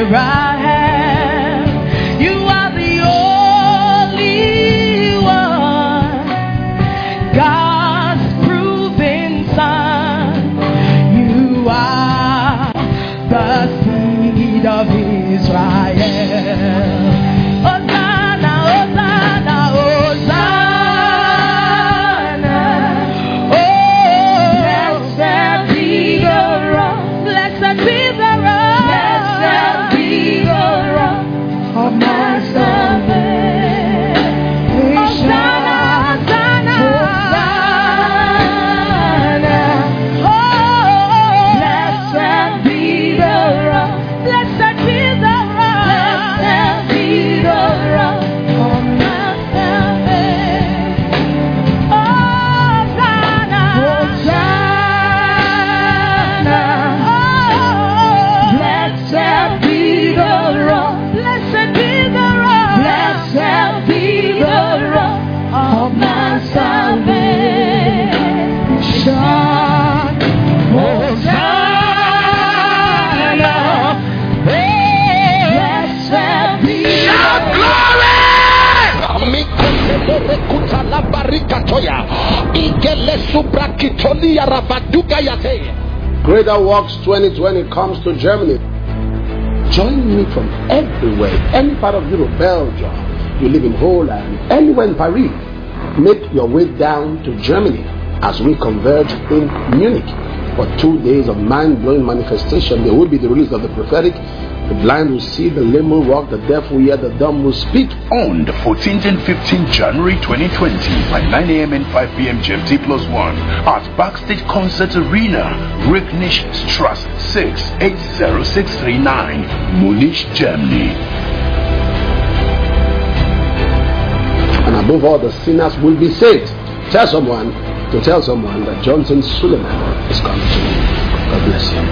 here I am. You are the only one, God's proven Son. You are the seed of Israel. Hosanna, Hosanna, Hosanna. Oh, blessed be the rock, blessed be the rock, blessed be the rock of my salvation. Hosanna, Hosanna, Hosanna. Oh, blessed be the rock, blessed be the rock, blessed be the rock of my salvation. Hosanna, Hosanna. Oh, blessed be the rock, blessed be the rock, blessed be the rock of my salvation. Hosanna, blessed be Greater Works 2020 comes to Germany. Join me from everywhere, any part of Europe, Belgium, you live in Holland, anywhere in Paris. Make your way down to Germany as we converge in Munich. For 2 days of mind-blowing manifestation, there will be the release of the prophetic. The blind will see, the lame will walk, the deaf will hear, the dumb will speak. On the 14th and 15th January 2020 by 9 a.m. and 5 p.m. GMT+1 at Backstage Concert Arena, Ricknish Strasse 6, 80639, Munich, Germany. And above all, the sinners will be saved. Tell someone that Johnson Suleiman is coming to you. God bless you.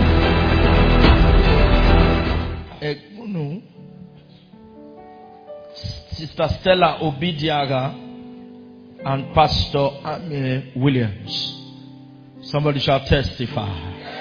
Sister Stella Obidiaga and Pastor Amy Williams. Somebody shall testify.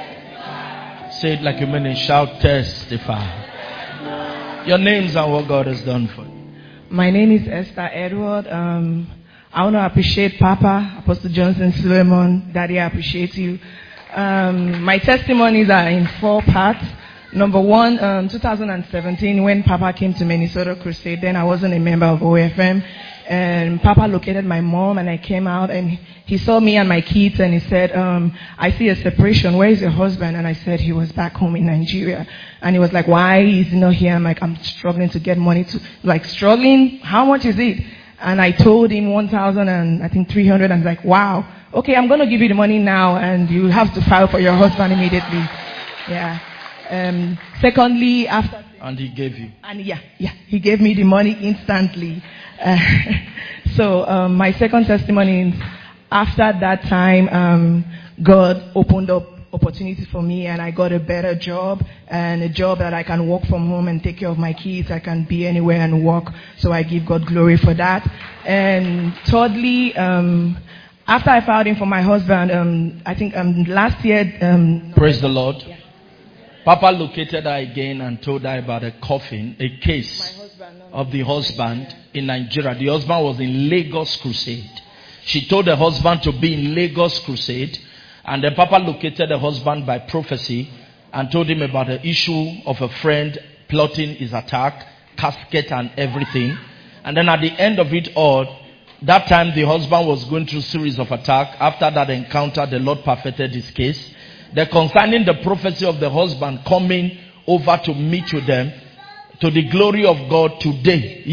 Say it like you mean it. Shout testify. Your names and what God has done for you. My name is Esther Edward. I want to appreciate Papa, Apostle Johnson Suleiman. Daddy, I appreciate you. My testimonies are in 4 parts. Number 1, 2017, when Papa came to Minnesota Crusade, then I wasn't a member of OFM. And Papa located my mom, and I came out, and he saw me and my kids, and he said, I see a separation. Where is your husband? And I said he was back home in Nigeria. And he was like, why is he not here? I'm like, I'm struggling to get money to, like, struggling? How much is it? And I told him 1,000 and I think 300, and like, wow. Okay, I'm going to give you the money now, and you have to file for your husband immediately. Yeah. Secondly, after... And he gave you? And he gave me the money instantly. So my second testimony is, after that time, God opened up opportunities for me, and I got a better job, and a job that I can work from home and take care of my kids. I can be anywhere and work. So I give God glory for that. And thirdly, after I filed in for my husband, I think last year... Praise the Lord. Yeah. Papa located her again and told her about a coffin, a case of the husband in Nigeria. The husband was in Lagos Crusade. She told the husband to be in Lagos Crusade, and then Papa located the husband by prophecy and told him about the issue of a friend plotting his attack, casket and everything. And then at the end of it all, that time the husband was going through a series of attacks. After that encounter, the Lord perfected his case. They're concerning the prophecy of the husband coming over to meet with them, to the glory of God today.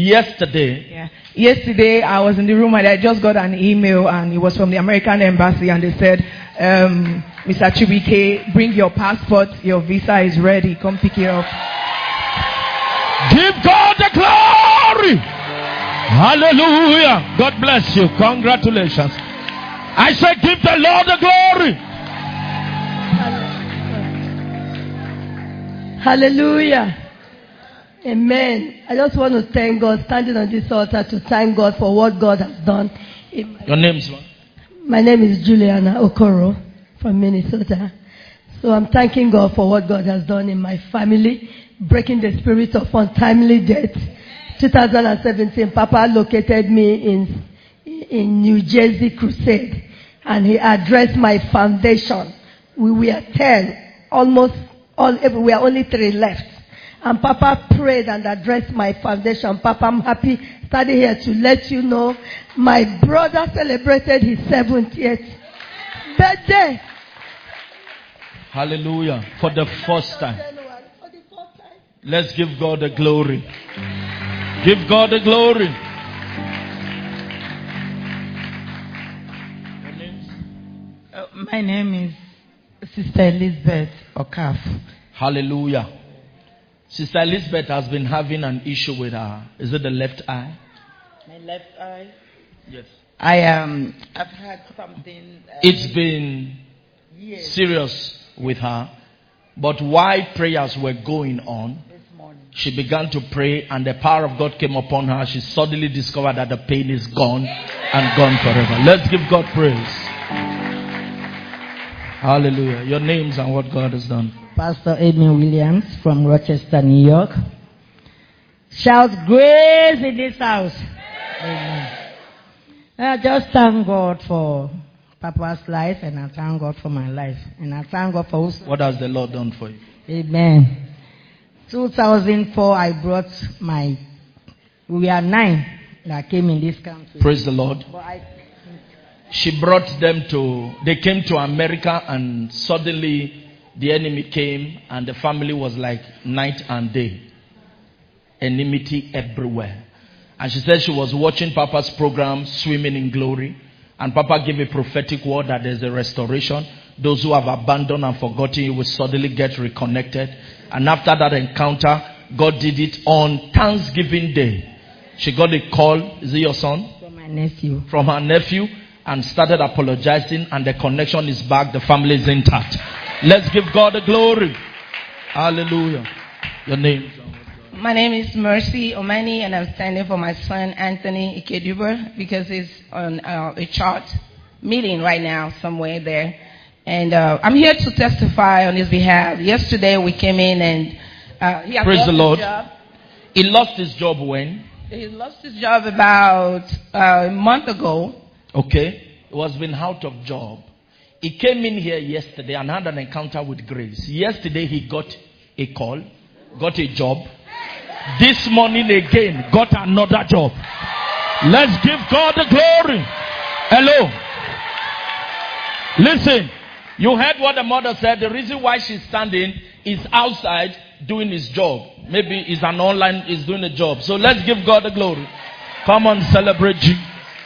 Yesterday, I was in the room and I just got an email, and it was from the American Embassy, and they said, Mr. Chibike, bring your passport, your visa is ready, come pick it up. Give God the glory. Hallelujah. God bless you. Congratulations. I said, give the Lord the glory. Hallelujah. Amen. I just want to thank God, standing on this altar, to thank God for what God has done. Your name's what? My name is Juliana Okoro from Minnesota. So I'm thanking God for what God has done in my family, breaking the spirit of untimely death. 2017, Papa located me in New Jersey crusade, and he addressed my foundation. We were 10, almost all. We are only 3 left. And Papa prayed and addressed my foundation. Papa, I'm happy standing here to let you know my brother celebrated his 70th birthday. Hallelujah. For the first time. Let's give God the glory. Give God the glory. My name is Sister Elizabeth Okaf. Hallelujah. Sister Elizabeth has been having an issue with her. Is it the left eye? My left eye? Yes. I've had something. It's been serious with her. But while prayers were going on, she began to pray and the power of God came upon her. She suddenly discovered that the pain is gone and gone forever. Let's give God praise. Hallelujah. Your names and what God has done. Pastor Edmund Williams from Rochester, New York. Shout grace in this house. Amen. I just thank God for Papa's life, and I thank God for my life, and I thank God for what has the Lord done for you. Amen. 2004, I brought we are 9 that came in this country. Praise the Lord. She brought them they came to America, and suddenly the enemy came and the family was like night and day. Enmity everywhere. And she said she was watching Papa's program, Swimming in Glory. And Papa gave a prophetic word that there's a restoration. Those who have abandoned and forgotten you will suddenly get reconnected. And after that encounter, God did it on Thanksgiving Day. She got a call. Is it your son? From my nephew. From her nephew. And started apologizing. And the connection is back. The family is intact. Let's give God the glory. Hallelujah. Your name? My name is Mercy Omani, and I'm standing for my son Anthony Ikeduber because he's on a church meeting right now somewhere there. And I'm here to testify on his behalf. Yesterday we came in and he has Praise the Lord. His job. He lost his job when? He lost his job about a month ago. Okay. He was been out of job. He came in here yesterday and had an encounter with grace. Yesterday he got a call, got a job. This morning again, got another job. Let's give God the glory. Hello. Listen, you heard what the mother said. The reason why she's standing is outside doing his job. Maybe he's he's doing a job. So let's give God the glory. Come on, celebrate Jesus.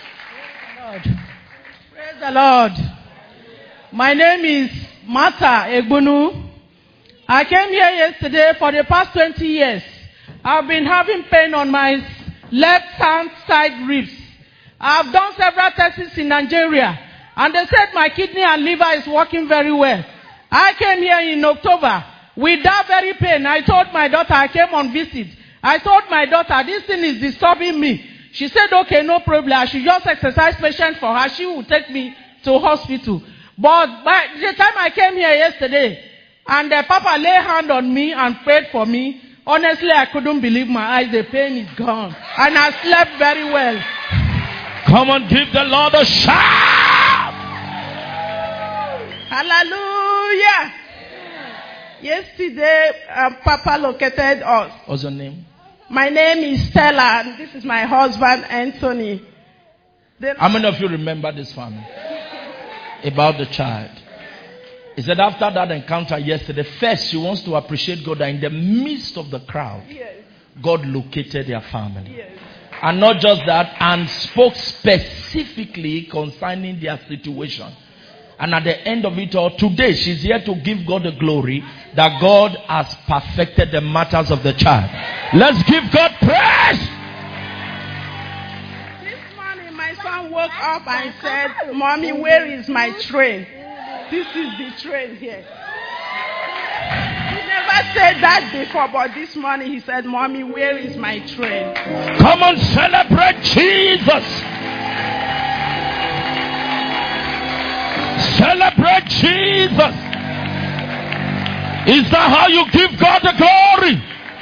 Praise the Lord. My name is Martha Egbunu. I came here yesterday. For the past 20 years, I've been having pain on my left-hand side ribs. I've done several tests in Nigeria, and they said my kidney and liver is working very well. I came here in October with that very pain. I told my daughter, I came on visit. I told my daughter, this thing is disturbing me. She said, okay, no problem. I should just exercise patience for her. She will take me to hospital. But by the time I came here yesterday, and the Papa lay hand on me and prayed for me, honestly, I couldn't believe my eyes. The pain is gone. And I slept very well. Come on, give the Lord a shout. Hallelujah. Yesterday, Papa located us. What's your name? My name is Stella, and this is my husband, Anthony. How many of you remember this family? About the child. He said after that encounter yesterday, first she wants to appreciate God that in the midst of the crowd, God located their family. And not just that, and spoke specifically concerning their situation. And at the end of it all, today she's here to give God the glory that God has perfected the matters of the child. Let's give God praise. This morning my son woke up and said, Mommy, where is my train? This is the train here. He never said that before, but this morning he said, Mommy, where is my train? Come on, celebrate Jesus. Celebrate Jesus. Is that how you give God the glory?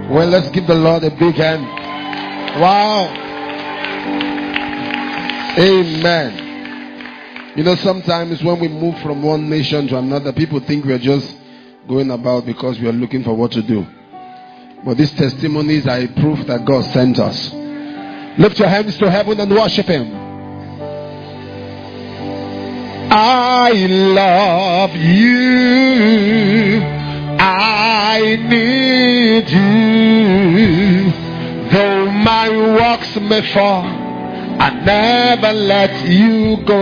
Well, let's give the Lord a big hand. Wow. Amen. You know, sometimes when we move from one nation to another, people think we are just going about because we are looking for what to do. But these testimonies are a proof that God sent us. Lift your hands to heaven and worship Him. I love you. I need you. Though my works may fall, I never let you go.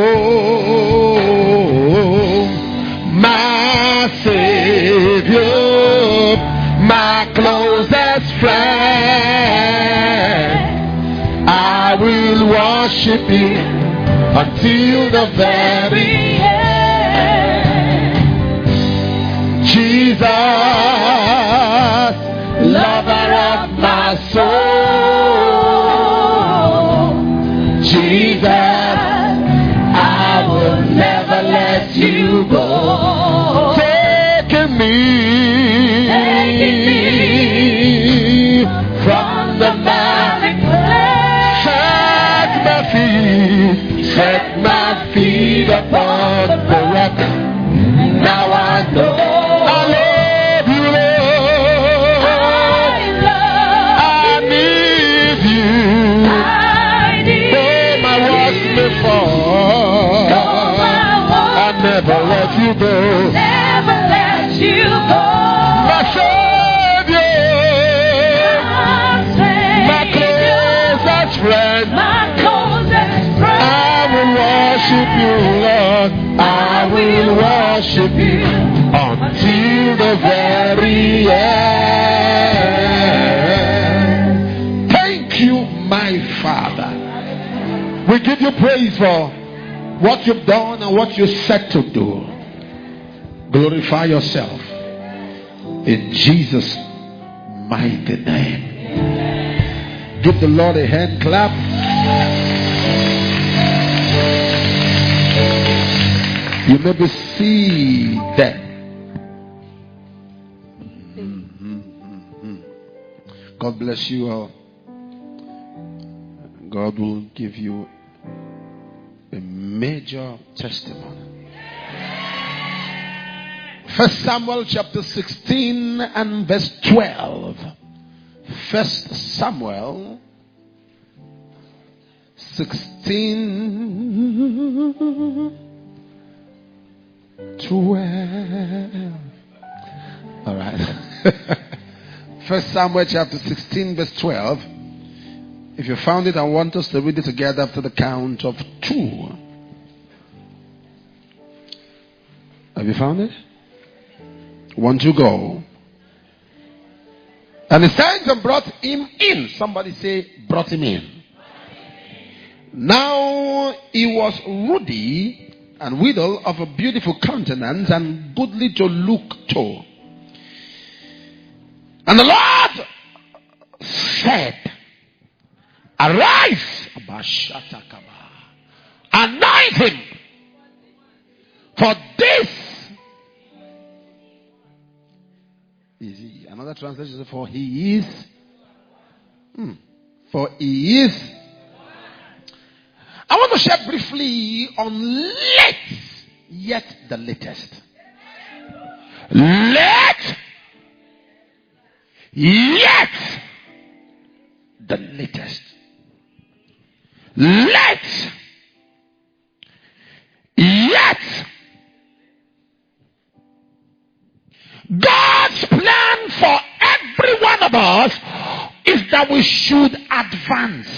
My Savior, my closest friend, I will worship you until the very end. Jesus, lover of my soul. Jesus, I will never let you go. Taking me from the valley place. Set my feet upon the rock. Now I know I love you, Lord. I need you. Though my works may fall, I never let you go. My Savior, my closest friend, worship you, Lord. I will worship you until the very end. Thank you, my Father. We give you praise for what you've done and what you're set to do. Glorify yourself in Jesus' mighty name. Give the Lord a hand clap. You may be seated. God bless you all. God will give you a major testimony. 1 Samuel chapter 16 and verse 12. 1 Samuel 16 12. All right. 1 Samuel chapter 16 verse 12. If you found it, I want us to read it together after the count of 2. Have you found it? 1, 2, go. And the sent and brought him in. Somebody say, brought him in. Now he was ruddy and withal of a beautiful countenance and goodly to look to. And the Lord said, arise, anoint him, for this is he. Another translation says, for he is. For he is. I want to share briefly on late, yet the latest. Late, yet the latest. Late, yet. God's plan for every one of us is that we should advance.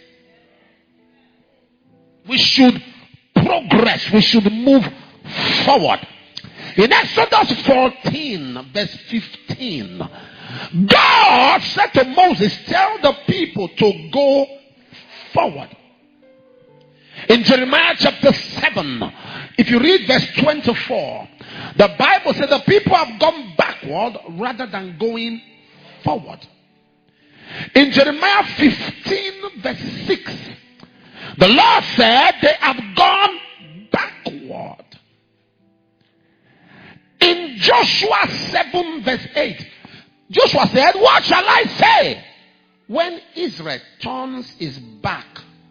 We should progress. We should move forward. In Exodus 14 verse 15, God said to Moses, tell the people to go forward. In Jeremiah chapter 7, if you read verse 24, the Bible says the people have gone backward rather than going forward. In Jeremiah 15 verse 6, the Lord said they have gone backward. In Joshua 7 verse 8, Joshua said, what shall I say when Israel turns his back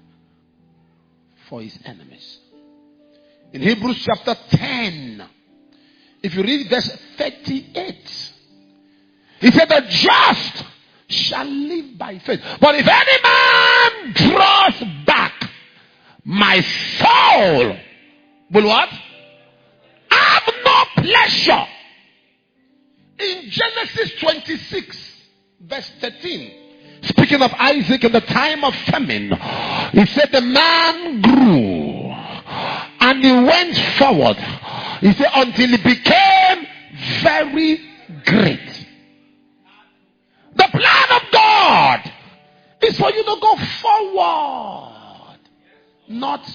for his enemies? In Hebrews chapter 10, if you read verse 38, he said, the just shall live by faith. But if any man draws back, my soul will what? Have no pleasure. In Genesis 26, verse 13, speaking of Isaac in the time of famine, he said the man grew and he went forward. He said until he became very great. The plan of God is for you to go forward, not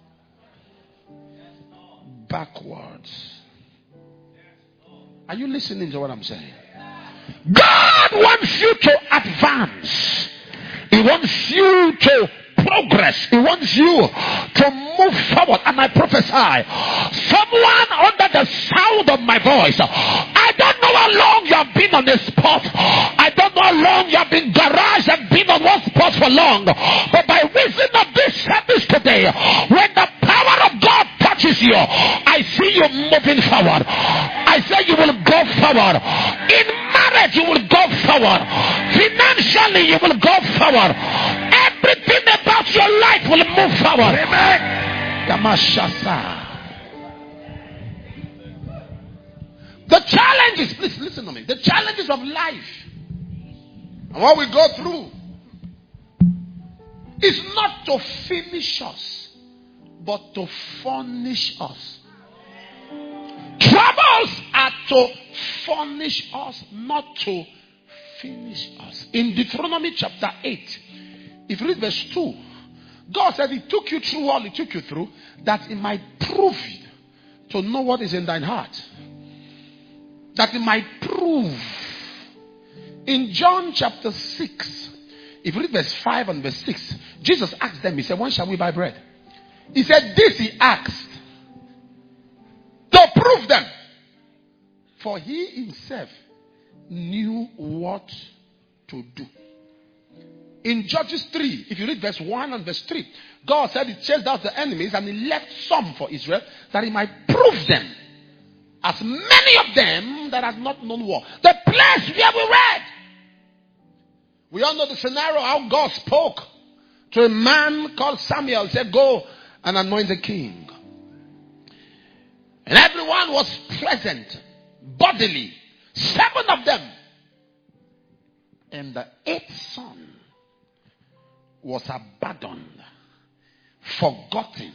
backwards. Are you listening to what I'm saying? God wants you to advance. He wants you to progress. He wants you to move forward. And I prophesy, someone under the sound of my voice, I don't know how long you have been on this spot. I don't know how long you have been garage and been on one spot for long. But by reason of this service today, when the power of God touches you, I see you moving forward. I say you will go forward. In marriage, you will go forward. Financially, you will go forward. Everything about your life will move forward. Amen. The challenges, please listen to me. The challenges of life and what we go through is not to finish us, but to furnish us. Troubles are to furnish us, not to finish us. In Deuteronomy chapter 8, if you read verse 2, God said he took you through all he took you through, that it might prove you to know what is in thine heart. That it might prove. In John chapter 6, if you read verse 5 and verse 6, Jesus asked them, he said, when shall we buy bread? He said, this he asked to prove them. For he himself knew what to do. In Judges 3, if you read verse 1 and verse 3, God said he chased out the enemies and he left some for Israel that he might prove them. As many of them that had not known war. The place where we read. We all know the scenario how God spoke to a man called Samuel. He said, go and anoint the king. And everyone was present bodily. 7 of them. And the 8th son was abandoned, forgotten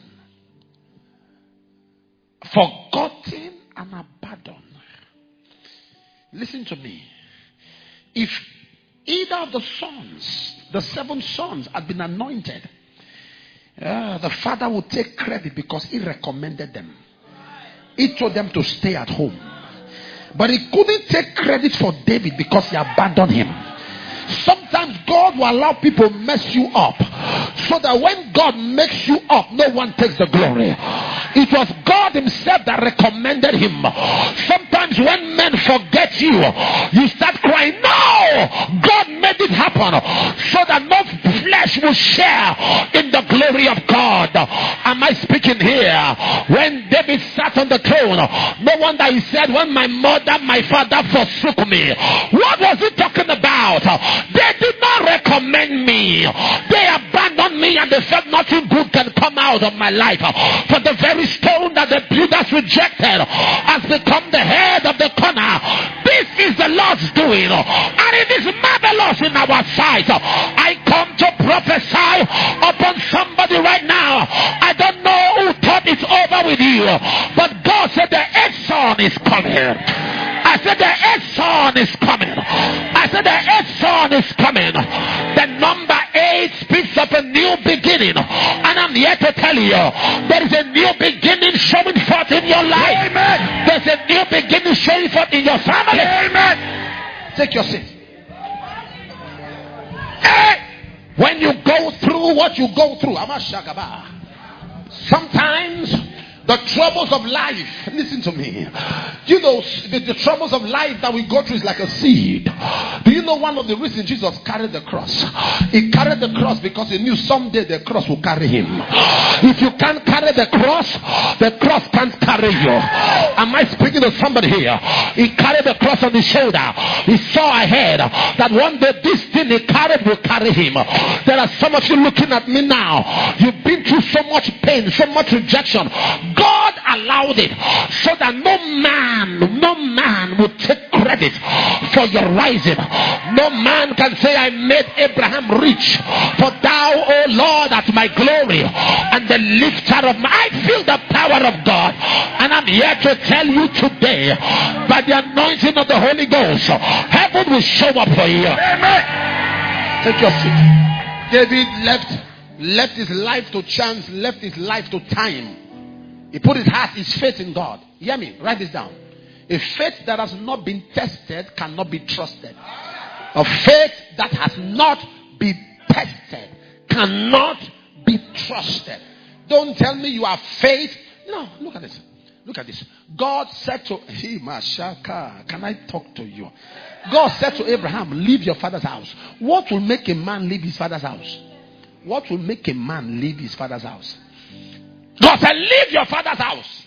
and abandoned. Listen to me. If either of the sons, the 7 sons, had been anointed, the father would take credit because he recommended them. He told them to stay at home. But he couldn't take credit for David because he abandoned him. Sometimes God will allow people mess you up so that when God makes you up, no one takes the glory. It was God himself that recommended him. Sometimes when men forget you, you start crying, no! God made it happen so that no flesh will share in the glory of God. Am I speaking here? When David sat on the throne, no wonder he said, when my mother, my father forsook me. What was he talking about? They did not recommend me. They abandoned me and they felt nothing good can come out of my life. For the very stone that the builders rejected has become the head of the corner. This is the Lord's doing, and it is marvelous in our sight. I come to prophesy upon somebody right now. I don't know who thought it's over with you, but God said the 8th son is coming. I said the 8th son is coming. I said the 8th son is coming. The number 8 speaks of a new beginning. And I'm here to tell you, there is a new beginning showing forth in your life. Amen. There's a new beginning showing forth in your family. Amen. Take your seat. When you go through what you go through, sometimes The troubles of life, listen to me. You know, the troubles of life that we go through is like a seed. Do you know one of the reasons Jesus carried the cross? He carried the cross because he knew someday the cross will carry him. If you can't carry the cross can't carry you. Am I speaking to somebody here? He carried the cross on his shoulder. He saw ahead that one day this thing he carried will carry him. There are some of you looking at me now. You've been through so much pain, so much rejection. God allowed it so that no man would take credit for your rising. No man can say, I made Abraham rich, for thou, O Lord, art my glory and the lifter of my... I feel the power of God, and I'm here to tell you today, by the anointing of the Holy Ghost, heaven will show up for you. Amen. Take your seat. David left his life to chance, left his life to time. He put his faith in God. Hear me, write this down. A faith that has not been tested cannot be trusted. A faith that has not been tested cannot be trusted. Don't tell me you have faith. No, look at this. Look at this. God said to him, can I talk to you? God said to Abraham, leave your father's house. What will make a man leave his father's house? What will make a man leave his father's house? God said, leave your father's house.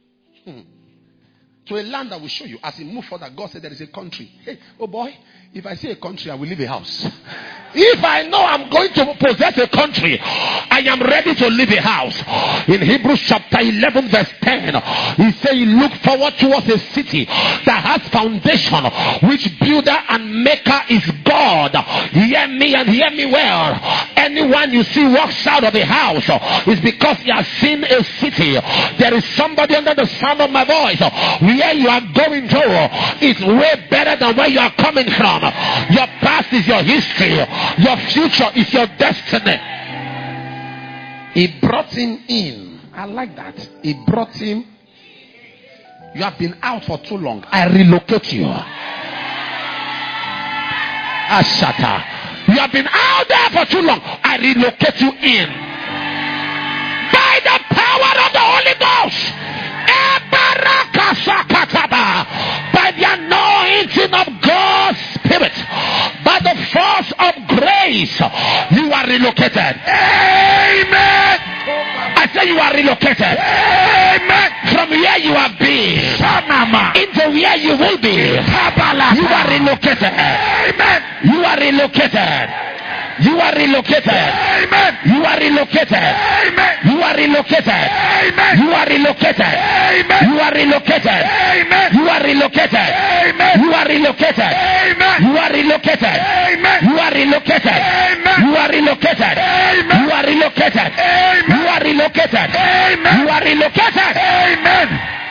To a land that will show you. As he moved further, God said there is a country. Hey, oh boy, if I see a country, I will leave a house. If I know I'm going to possess a country, I am ready to leave a house. In Hebrews chapter 11 verse 10, he said, look forward towards a city that has foundation, which builder and maker is God. Hear me and hear me well. Anyone you see walks out of a house is because he has seen a city. There is somebody under the sound of my voice. Where you are going to is way better than where you are coming from. Your past is your history. Your future is your destiny. He brought him in. I like that. He brought him. You have been out for too long. I relocate you. Ashata. You have been out there for too long. I relocate you in. By the power of the Holy Ghost. By the anointing of God's Spirit, by the force of grace, you are relocated. Amen. I say you are relocated. Amen. From where you have been into where you will be. You are relocated. Amen. You are relocated. You are relocated. Amen. You are relocated. Amen. You are relocated. Amen. You are relocated. Amen. You are relocated. Amen. You are relocated. Amen. You are relocated. Amen. You are relocated. Amen. You are relocated. Amen. You are relocated. Amen. You are relocated. Amen. You are relocated. Amen. You are relocated. Amen.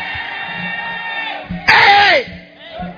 Hey!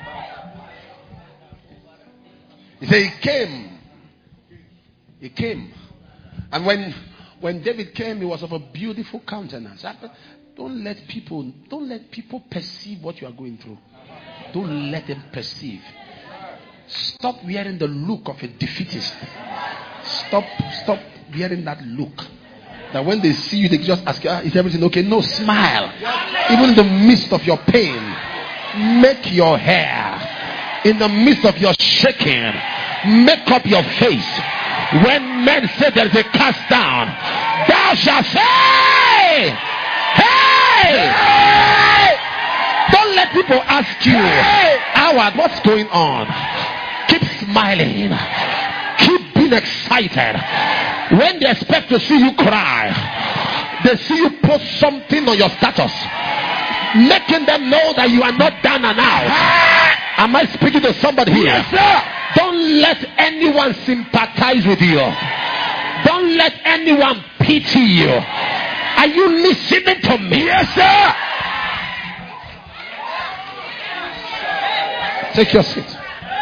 He said he came. He came. And when David came, he was of a beautiful countenance. Don't let people perceive what you are going through. Don't let them perceive. Stop wearing the look of a defeatist. Stop wearing that look. That when they see you, they just ask you, is everything okay? No, smile. Even in the midst of your pain, make your hair. In the midst of your shaking, make up your face. When men say there is a cast down, thou shalt say, hey! Don't let people ask you, Howard, what's going on? Keep smiling. Keep being excited. When they expect to see you cry, they see you post something on your status, making them know that you are not down and out. Am I speaking to somebody here? Yes, sir. Don't let anyone sympathize with you. Don't let anyone pity you. Are you listening to me? Yes, sir. Take your seat.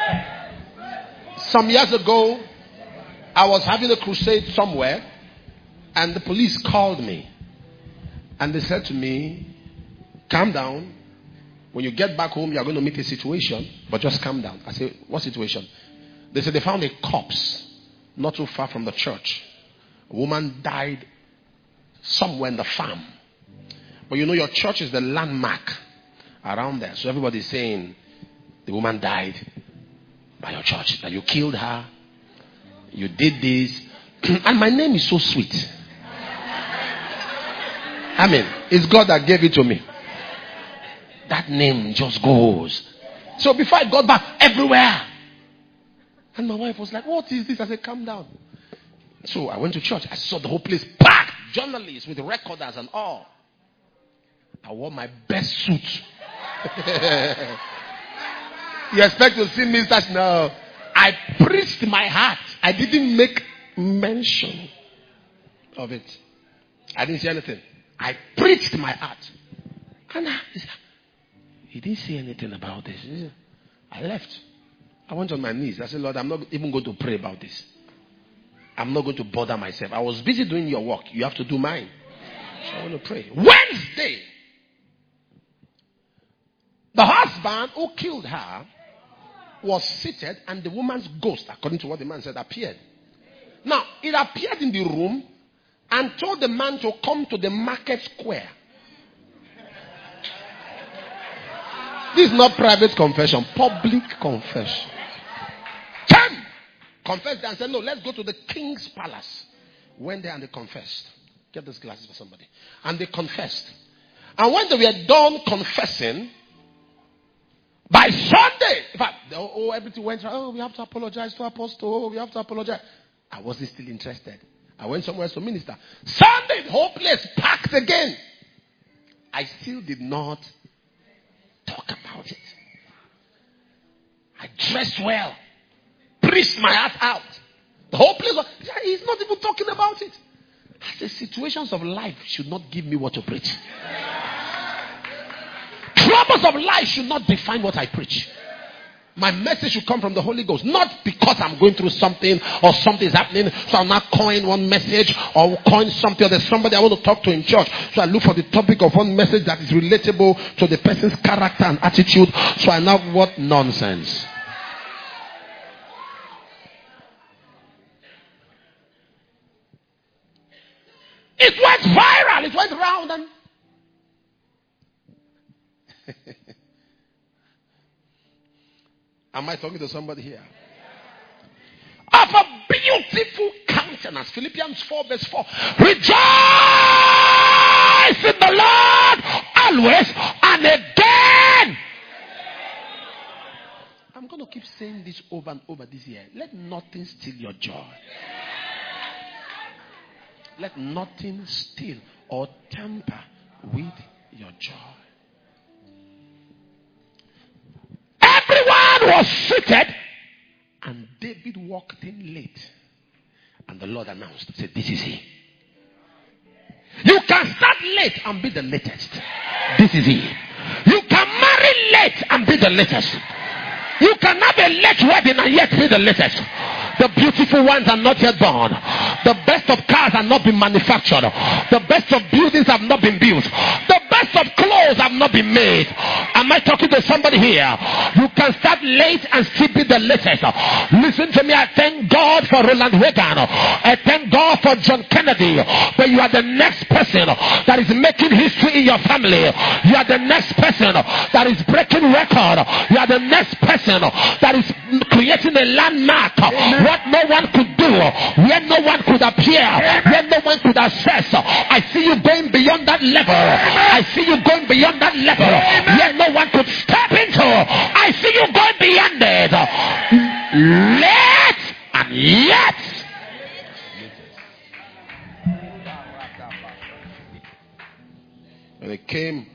Some years ago, I was having a crusade somewhere, and the police called me. And they said to me, calm down. When you get back home, you are going to meet a situation, but just calm down. I said, what situation? They said they found a corpse not too far from the church. A woman died somewhere in the farm. But you know, your church is the landmark around there. So everybody's saying the woman died by your church, that you killed her, you did this. And my name is so sweet. I mean, it's God that gave it to me. That name just goes. So before I got back, everywhere. And my wife was like, what is this? I said, calm down. So I went to church. I saw the whole place packed. Journalists with recorders and all. I wore my best suit. You expect to see me such? No. I preached my heart. I didn't make mention of it. I didn't say anything. I preached my heart. And he didn't say anything about this. I left. I went on my knees. I said, Lord, I'm not even going to pray about this. I'm not going to bother myself. I was busy doing your work. You have to do mine. So I want to pray. Wednesday, the husband who killed her was seated, and the woman's ghost, according to what the man said, appeared. Now, it appeared in the room and told the man to come to the market square. This is not private confession, public confession. Came, confessed and said, no, let's go to the king's palace. Went there and they confessed. Get those glasses for somebody. And they confessed. And when they were done confessing, by Sunday, in fact, everything went right. Oh, we have to apologize to Apostle. Oh, we have to apologize. I wasn't still interested. I went somewhere else to minister. Sunday, the whole place packed again. I still did not talk about it. I dressed well. Preached my heart out. The whole place was, he's not even talking about it. The situations of life should not give me what to preach. Troubles of life should not define what I preach. My message should come from the Holy Ghost. Not because I'm going through something or something is happening. So I'm not coin one message or coin something. Or there's somebody I want to talk to in church. So I look for the topic of one message that is relatable to the person's character and attitude. So I know what nonsense. It went viral. It went round and am I talking to somebody here? Of a beautiful countenance. Philippians 4 verse 4. Rejoice in the Lord always and again. I'm going to keep saying this over and over this year. Let nothing steal your joy. Let nothing steal or tamper with your joy. Everyone was seated, and David walked in late. And the Lord announced, said, this is he. You can start late and be the latest. This is he. You can marry late and be the latest. You can have a late wedding and yet be the latest. The beautiful ones are not yet born. The best of cars have not been manufactured. The best of buildings have not been built. The best of clothes have not been made. Am I talking to somebody here? You can start late and still be the latest. Listen to me. I thank God for Ronald Reagan. I thank God for John Kennedy. But you are the next person that is making history in your family. You are the next person that is breaking record. You are the next person that is creating a landmark. What no one could do, where no one could appear, where no one could access. I see you going beyond that level. I see you going beyond that level where no one could step into. I see you going beyond it. Late and yet. When it came,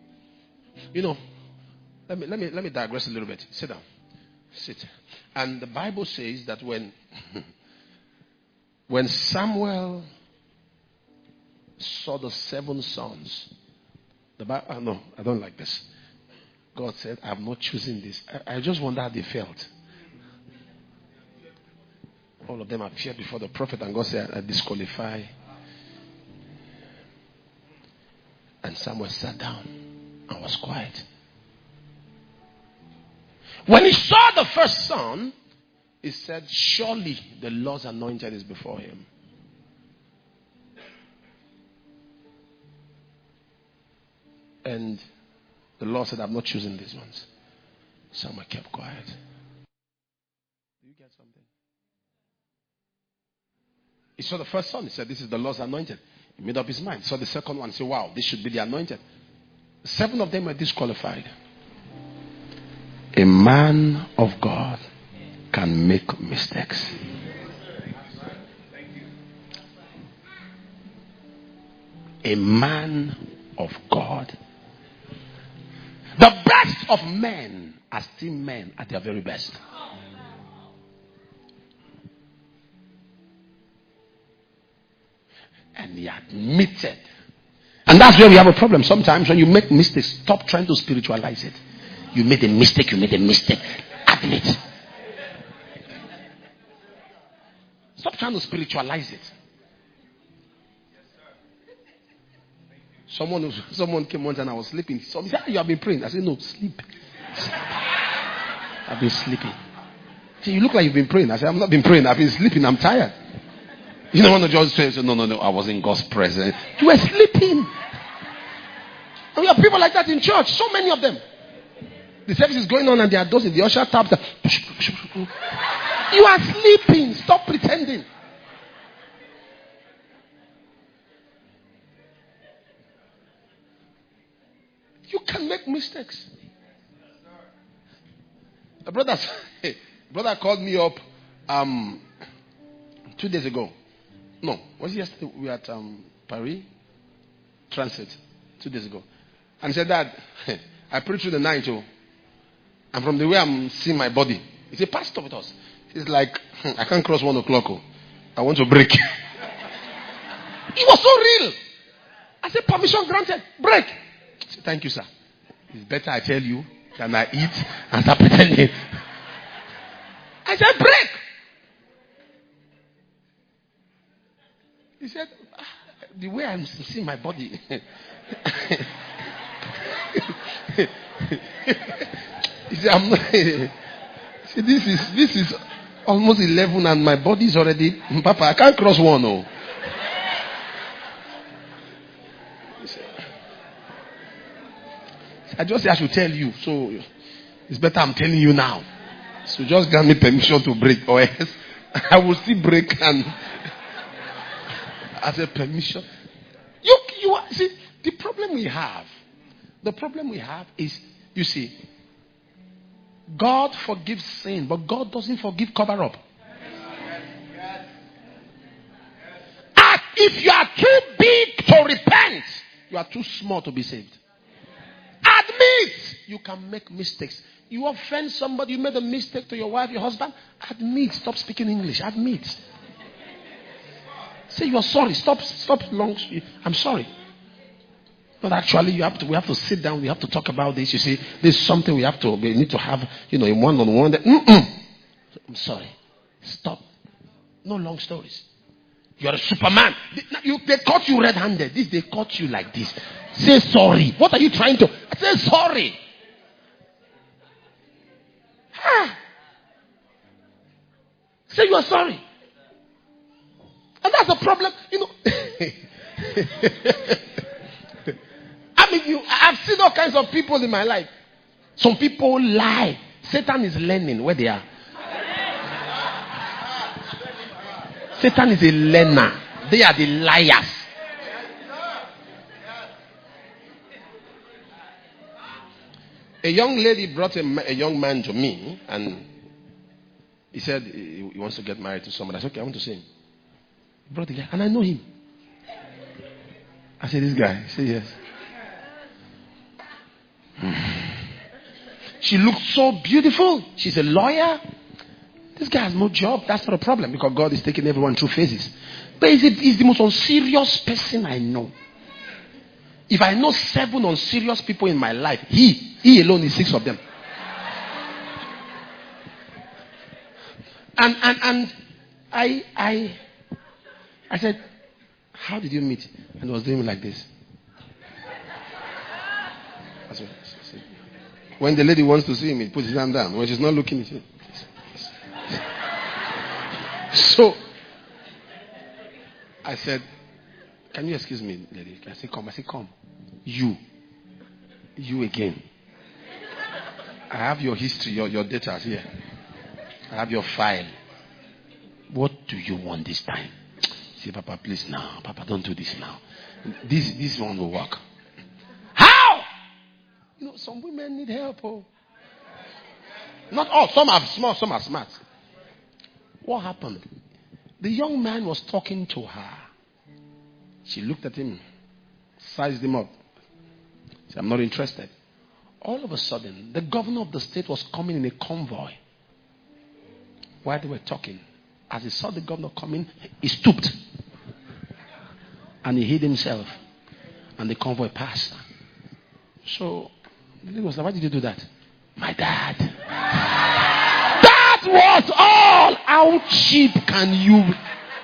let me digress a little bit. Sit down. Sit. And the Bible says that when Samuel saw the 7 sons, the Bible, no, I don't like this. God said, I'm not choosing this. I just wonder how they felt. All of them appeared before the prophet, and God said, I disqualify. And Samuel sat down and was quiet. When he saw the first son, he said, surely the Lord's anointed is before him. And the Lord said, I'm not choosing these ones. So I kept quiet. Do you get something? He saw the first son. He said, this is the Lord's anointed. He made up his mind. He saw the second one. He said, wow, this should be the anointed. 7 of them were disqualified. A man of God can make mistakes. A man of God. The best of men are still men at their very best. And he admitted. And that's where we have a problem. Sometimes when you make mistakes, stop trying to spiritualize it. You made a mistake, admit. Stop trying to spiritualize it. Someone came once and I was sleeping. Someone said, you have been praying. I said, no, sleep. I've been sleeping. He said, you look like you've been praying. I said, I've not been praying. I've been sleeping. I'm tired. You don't want to just say, no, I was in God's presence. You were sleeping. And we have people like that in church. So many of them. The service is going on and they are dozing. The usher taps. You are sleeping. Stop pretending. You can make mistakes. A brother called me up 2 days ago. No, was it yesterday? We were at Paris Transit 2 days ago. And he said, Dad, I preached through the night. And from the way I'm seeing my body, he said, Pastor with us. He's like, I can't cross 1 o'clock. I want to break. It was so real. I said, permission granted. Break. I said, thank you, sir. It's better I tell you than I eat and start pretending. I said, break. He said, the way I'm seeing my body. He said, I'm not. He said, this is almost 11 and my body is already. Papa, I can't cross 1. Oh. I just said I should tell you, so it's better I'm telling you now. So just grant me permission to break, or else I will still break. And as a permission, you see the problem we have. The problem we have is, you see, God forgives sin, but God doesn't forgive cover up. And if you are too big to repent, you are too small to be saved. Admit you can make mistakes. You offend somebody, you made a mistake to your wife, your husband. Admit. Stop speaking English. Admit. Say you are sorry. Stop long. I'm sorry. But actually, we have to sit down. We have to talk about this. You see, this is something we need to have, a one-on-one. I'm sorry. Stop. No long stories. You are a Superman. They caught you red-handed. They caught you like this. Say sorry. What are you trying to? Say sorry. Say you are sorry. And that's the problem. I've seen all kinds of people in my life. Some people lie. Satan is learning where they are. Satan is a learner. They are the liars. A young lady brought a young man to me, and he said he wants to get married to somebody. I said, okay, I want to see him. He brought the guy, and I know him. I said, this guy? He said, yes. She looked so beautiful. She's a lawyer. This guy has no job. That's not a problem, because God is taking everyone through phases. But he's the most unserious person I know. If I know 7 unserious people in my life, he alone is 6 of them. And I said, how did you meet? And he was doing like this. I said, when the lady wants to see him, he puts his hand down. When she's not looking, he says, so I said, can you excuse me, lady? I said, come. You. You again. I have your history, your data here. I have your file. What do you want this time? Say, Papa, please now. Papa, don't do this now. This one will work. How? Some women need help. Oh. Not all. Some are small, some are smart. What happened? The young man was talking to her. She looked at him, sized him up. Said, I'm not interested. All of a sudden, the governor of the state was coming in a convoy. While they were talking, as he saw the governor coming, he stooped. And he hid himself. And the convoy passed. So, the lady was like, why did you do that? My dad. That was all. How cheap can you?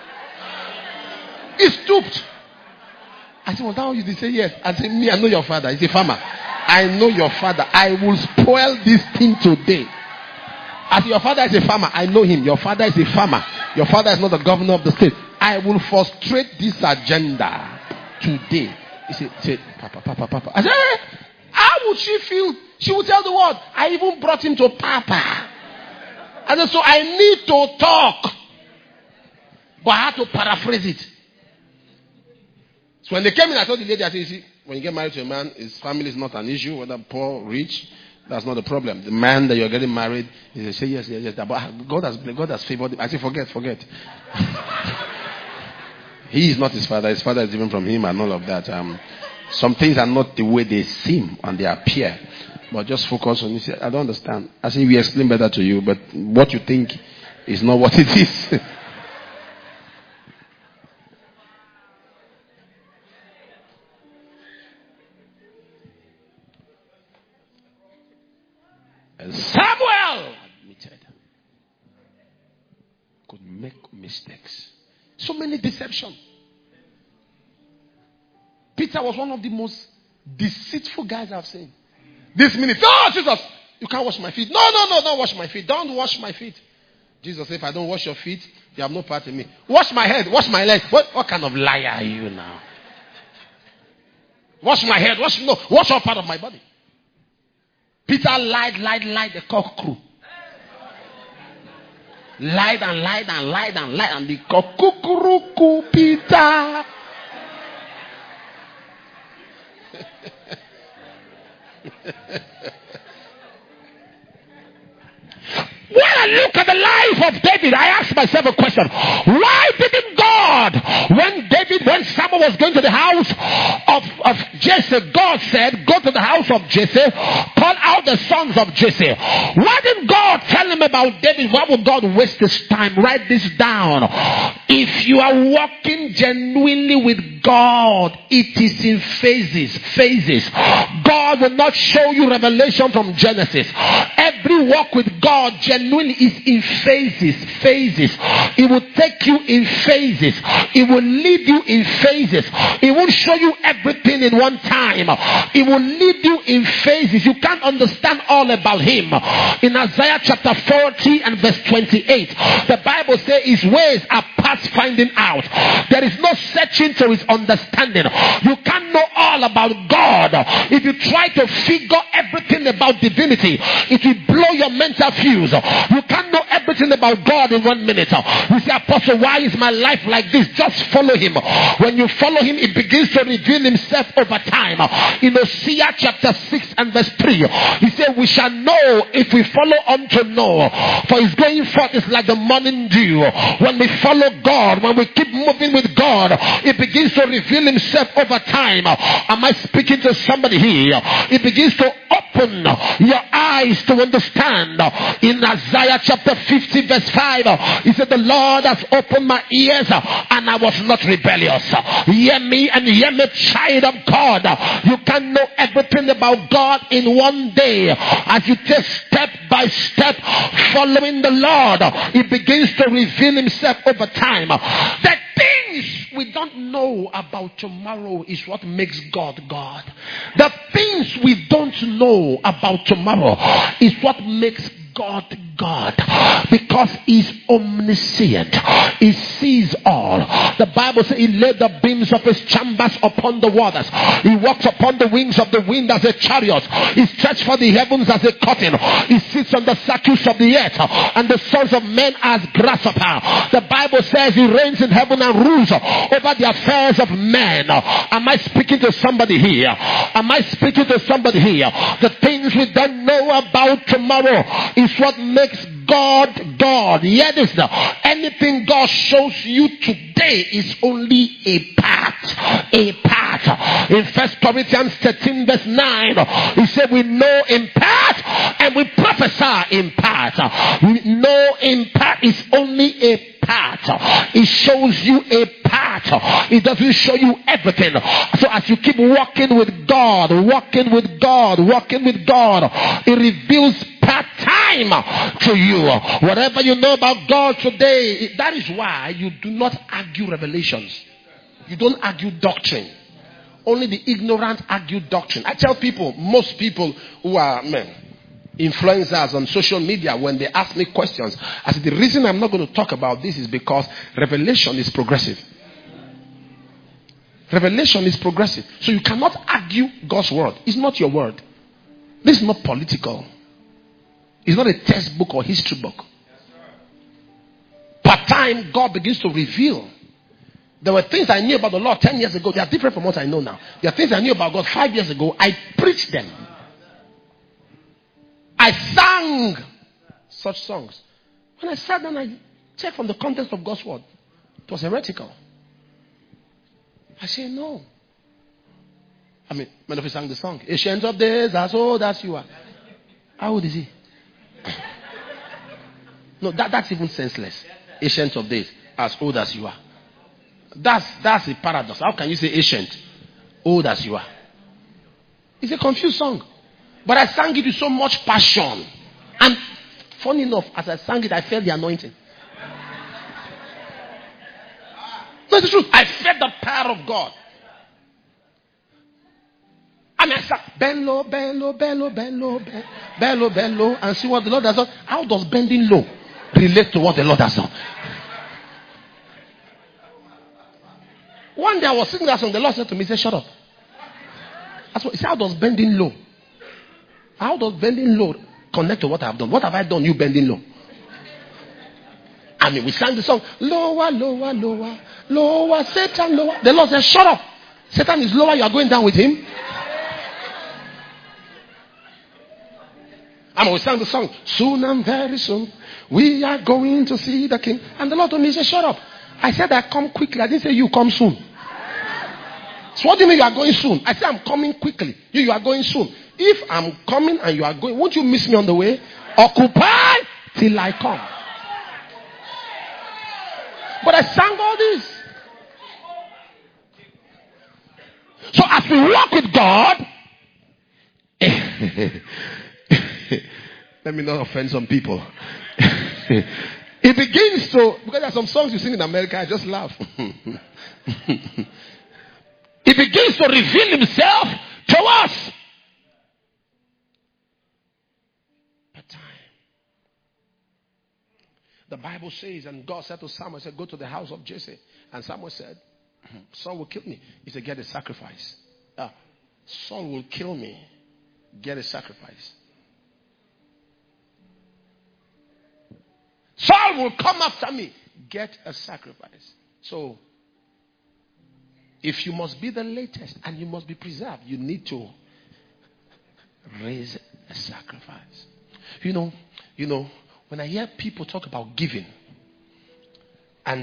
He stooped. I said, well, that you did? Say yes. I said, me, I know your father. He's a farmer. I know your father. I will spoil this thing today. As your father is a farmer, I know him. Your father is a farmer. Your father is not the governor of the state. I will frustrate this agenda today. He said, Papa. I said, how would she feel? She would tell the world, I even brought him to Papa. I said, so I need to talk. But I had to paraphrase it. So when they came in, I told the lady, I said, you see, when you get married to a man, his family is not an issue, whether poor, rich, that's not the problem. The man that you're getting married, he say yes. But God has favored him. I say, forget. He is not his father. His father is different from him and all of that. Some things are not the way they seem and they appear. But just focus on you. Say, I don't understand. I say, we explain better to you, but what you think is not what it is. And Samuel admitted could make mistakes. So many deception. Peter was one of the most deceitful guys I've seen. This minute, oh Jesus, you can't wash my feet. No, don't wash my feet. Don't wash my feet. Jesus said, if I don't wash your feet, you have no part in me. Wash my head, wash my legs. What kind of liar are you now? Wash my head, wash all part of my body. Peter lied, the cock crew. Lied, and the cock crew, Peter. When I look at the life of David, I ask myself a question. Why didn't God, when Samuel was going to the house of Jesse, God said, go to the house of Jesse, call out the sons of Jesse. Why didn't God tell him about David? Why would God waste his time? Write this down. If you are walking genuinely with God, it is in phases. God will not show you revelation from Genesis. Every walk with God genuinely is in phases. It will take you in phases. It will lead you in phases. It won't show you everything in one time. It will lead you in phases. You can't understand all about him. In Isaiah chapter 40 and verse 28, the Bible says his ways are past finding out. There is no searching to his understanding. You can't know all about God. If you try to figure everything about divinity, it will blow your mental fuse. You can't know everything about God in 1 minute. You say, Apostle, why is my life like this? Just follow him. When you follow him, it begins to reveal himself over time. In Hosea chapter 6 and verse 3, he said, we shall know if we follow on to know. For his going forth is like the morning dew. When we follow God, when we keep moving with God, it begins to reveal himself over time. Am I speaking to somebody here? It begins to open your eyes to understand. In Isaiah chapter 50 verse 5, he said, the Lord has opened my ears and I was not rebellious. Hear me and hear me, child of God. You can't know everything about God in one day. As you take step by step following the Lord, he begins to reveal himself over time. The things we don't know about tomorrow is what makes God God. The things we don't know about tomorrow is what makes God God because he's omniscient. He sees all. The Bible says he laid the beams of his chambers upon the waters. He walks upon the wings of the wind as a chariot. He stretched for the heavens as a curtain. He sits on the circuits of the earth, and the sons of men as grasshopper. The Bible says he reigns in heaven and rules over the affairs of men. Am I speaking to somebody here? Am I speaking to somebody here? The things we don't know about tomorrow is what makes God God. Hear this now. Anything God shows you today is only a part. A part. In 1 Corinthians 13 verse 9, he said we know in part and we prophesy in part. We know in part is only a part. It shows you a part. It doesn't show you everything. So as you keep walking with God, it reveals part-time to you. Whatever you know about God today, that is why you do not argue revelations. You don't argue doctrine. Only the ignorant argue doctrine. I tell people, most people who are influencers on social media, when they ask me questions, I say the reason I'm not going to talk about this is because revelation is progressive. Revelation is progressive. So you cannot argue God's word. It's not your word. This is not political. It's not a textbook or history book. Per time, God begins to reveal. There were things I knew about the Lord 10 years ago. They are different from what I know now. There are things I knew about God 5 years ago. I preached them. I sang such songs. When I sat down, I checked from the context of God's word. It was heretical. I said, no. When he sang the song, Ancient of Days, as old as you are. How old is he? No, that's even senseless. Ancient of Days, as old as you are. That's a paradox. How can you say ancient, old as you are? It's a confused song. But I sang it with so much passion. And funny enough, as I sang it, I felt the anointing. That's the truth. I felt the power of God. And I sang, bend low, bend low, bend low, bend low, bend low, bend low, and see what the Lord has done. How does bending low relate to what the Lord has done? One day I was singing that song, the Lord said to me, he said, shut up. That's what, he said, how does bending low? How does bending low connect to what I have done? What have I done, you bending low? We sang the song, lower, lower, lower, lower, Satan, lower. The Lord said, shut up. Satan is lower, you are going down with him. We sang the song, soon and very soon, we are going to see the King. And the Lord told me, he said, shut up. I said, I come quickly. I didn't say you come soon. So what do you mean you are going soon? I said, I'm coming quickly. You are going soon. If I'm coming and you are going, won't you miss me on the way? Occupy till I come. But I sang all this. So as we walk with God, let me not offend some people. It begins to, because there are some songs you sing in America, I just laugh. He begins to reveal himself to us. But time. The Bible says, and God said to Samuel, said, go to the house of Jesse. And Samuel said, Saul will kill me. He said, get a sacrifice. Saul will kill me. Get a sacrifice. Saul will come after me. Get a sacrifice. So, if you must be the latest and you must be preserved, you need to raise a sacrifice. You know, when I hear people talk about giving, and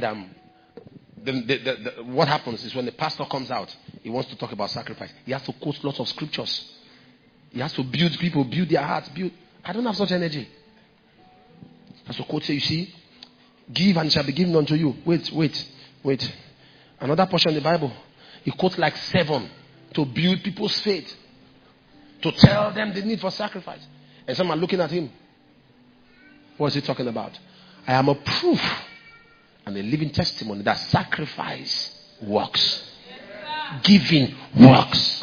what happens is when the pastor comes out, he wants to talk about sacrifice. He has to quote lots of scriptures. He has to build people, build their hearts, I don't have such energy. That's what quote say, you see, give and it shall be given unto you. Wait. Another portion in the Bible, he quotes like 7 to build people's faith, to tell them the need for sacrifice. And some are looking at him. What is he talking about? I am a proof and a living testimony that sacrifice works. Giving works.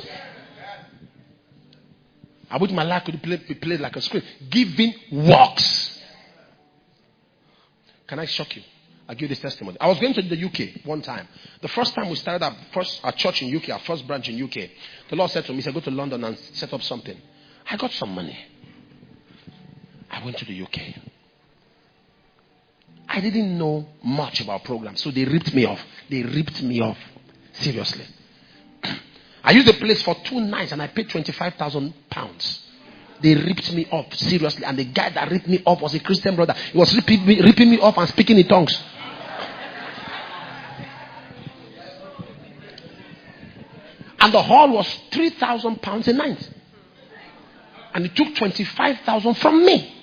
I wish my life could be played like a script. Giving works. Can I shock you? I'll give you this testimony. I was going to the UK one time. The first time we started our church in UK, our first branch in UK, the Lord said to me, he said, go to London and set up something. I got some money. I went to the UK. I didn't know much about programs, so they ripped me off. Seriously. I used the place for 2 nights and I paid £25,000. They ripped me off, seriously. And the guy that ripped me off was a Christian brother. He was ripping me off and speaking in tongues. And the hall was £3,000 a night. And he took 25,000 from me.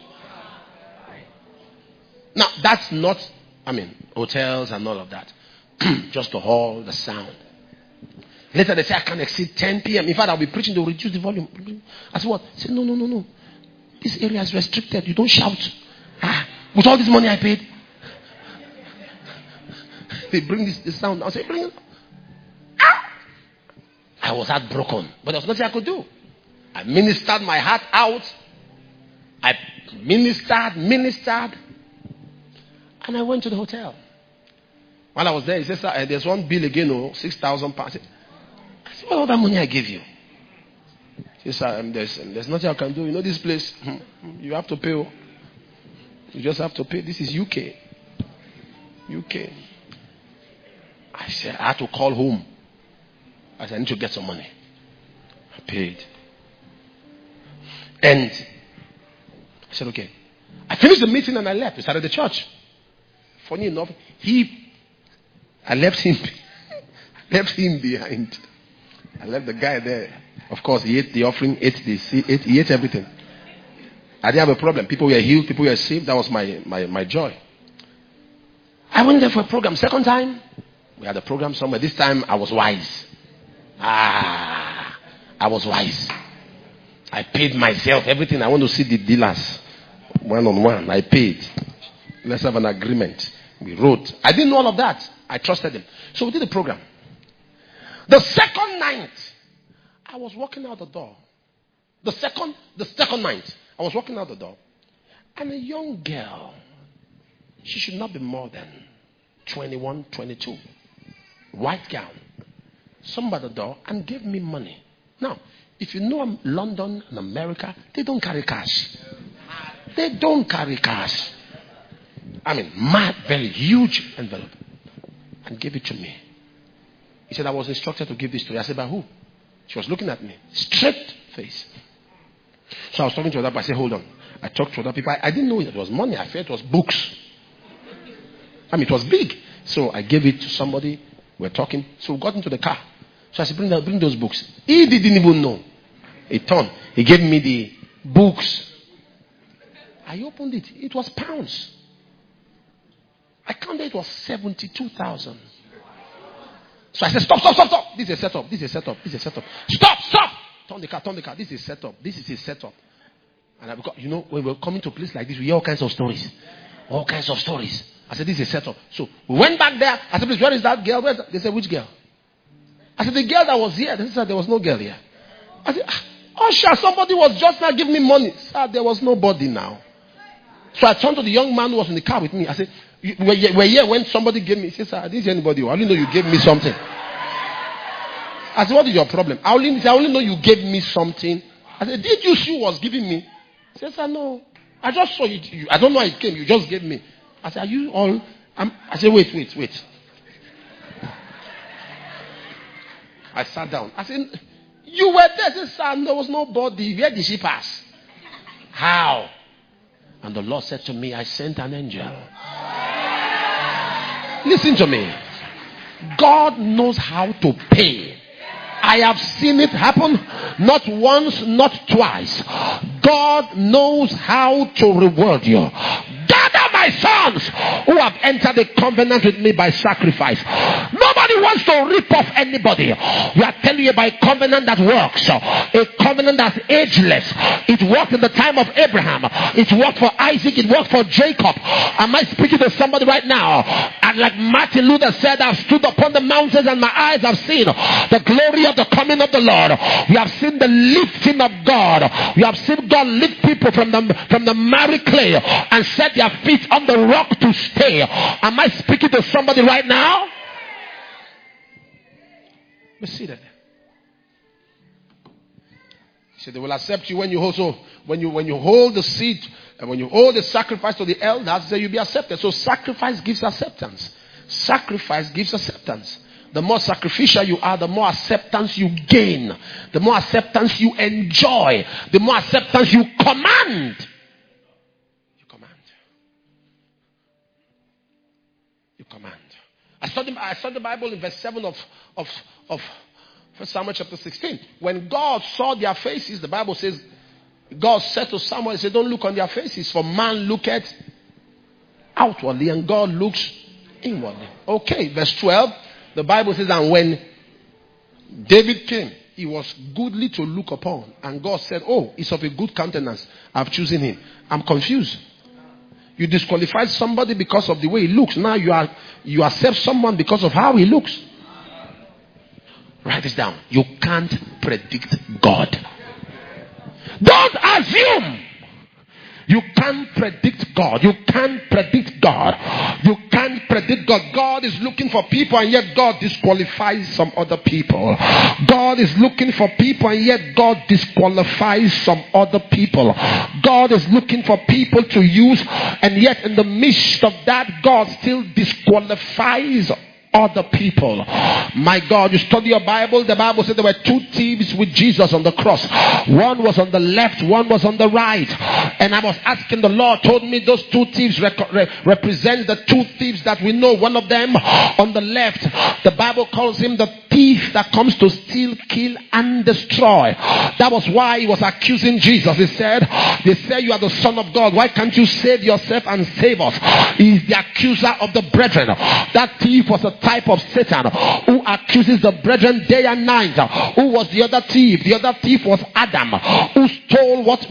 Now, that's not, hotels and all of that. Just the hall, the sound. Later they say, I can't exceed 10 p.m. In fact, I'll be preaching, they'll reduce the volume. I said, what? They said, no. This area is restricted. You don't shout. With all this money I paid. They bring this sound. I say, bring it. I was heartbroken. But there was nothing I could do. I ministered my heart out. I ministered. And I went to the hotel. While I was there, he said, sir, there's one bill again, £6,000. I said, what all that money I gave you? He said, sir, there's nothing I can do. You know this place, you have to pay. You just have to pay. This is UK. I said, I had to call home. I said, I need to get some money. I paid. And I said, okay. I finished the meeting and I left. We started the church. Funny enough, I left him behind. I left the guy there. Of course, he ate the offering, he ate everything. I didn't have a problem. People were healed, people were saved. That was my joy. I went there for a program. Second time, we had a program somewhere. This time, I was wise. I was wise. I paid myself everything. I want to see the dealers one-on-one. I paid. Let's have an agreement. We wrote. I didn't know all of that. I trusted him. So we did the program. The second night, I was walking out the door. The second night, I was walking out the door. And a young girl, she should not be more than 21, 22. White gown. Some by the door and gave me money. Now, if you know London and America, they don't carry cash. They don't carry cash. Mad, very huge envelope. And gave it to me. He said, I was instructed to give this to you. I said, by who? She was looking at me. Straight face. So I was talking to other people. I said, hold on. I talked to other people. I didn't know it was money. I felt it was books. It was big. So I gave it to somebody. We're talking. So we got into the car. So I said, bring those books. He didn't even know. He turned. He gave me the books. I opened it. It was pounds. I counted it was 72,000. So I said, stop. This is a setup. Stop. Turn the car. This is a setup. And when we're coming to a place like this, we hear all kinds of stories. I said, this is a setup. So we went back there. I said, please, where is that girl? They said, which girl? I said, the girl that was here. They said, there was no girl here. I said, Usher, somebody was just now giving me money. Sir, there was nobody now. So I turned to the young man who was in the car with me. I said, we're here when somebody gave me. He said, sir, I didn't see anybody. I only know you gave me something. I said, what is your problem? I only know you gave me something. I said, did you see who was giving me? He said, sir, no. I just saw it. I don't know how it came. You just gave me. I said, are you all? I said, wait. I sat down. I said, you were there. I said, sir, there was nobody. Where did she pass? How? And the Lord said to me, I sent an angel. Listen to me. God knows how to pay. I have seen it happen not once, not twice. God knows how to reward you. Gather my sons who have entered the covenant with me by sacrifice. Nobody wants to rip off anybody. We are telling you about a covenant that works. A covenant that's ageless. It worked in the time of Abraham. It worked for Isaac. It worked for Jacob. Am I speaking to somebody right now? And like Martin Luther said, I've stood upon the mountains and my eyes have seen the glory of the coming of the Lord. We have seen the lifting of God. We have seen God lift people from the miry clay and set their feet on the rock to stay. Am I speaking to somebody right now? Be seated. So they will accept you when you also when you hold the seat and when you hold the sacrifice to the elders, then you'll be accepted. So sacrifice gives acceptance. Sacrifice gives acceptance. The more sacrificial you are, the more acceptance you gain. The more acceptance you enjoy. The more acceptance you command. You command. You command. I studied the Bible in verse 7 of 1 Samuel chapter 16. When God saw their faces, the Bible says, God said to Samuel, he said, don't look on their faces, for man looketh outwardly and God looks inwardly. Okay, verse 12, the Bible says, and when David came, he was goodly to look upon. And God said, oh, he's of a good countenance. I've chosen him. I'm confused. You disqualified somebody because of the way he looks. Now you accept someone because of how he looks. Write this down. You can't predict God. Don't assume. You can't predict God. You can't predict God. You can't predict God. God is looking for people and yet God disqualifies some other people. God is looking for people and yet God disqualifies some other people. God is looking for people to use and yet in the midst of that God still disqualifies other people. My God, you study your Bible, the Bible said there were two thieves with Jesus on the cross. One was on the left, one was on the right. And I was asking, the Lord told me those two thieves represent the two thieves that we know. One of them on the left, the Bible calls him the thief that comes to steal, kill and destroy. That was why he was accusing Jesus. He said, they say you are the Son of God. Why can't you save yourself and save us? He is the accuser of the brethren. That thief was a type of Satan who accuses the brethren day and night. Who was the other thief? The other thief was Adam, who stole what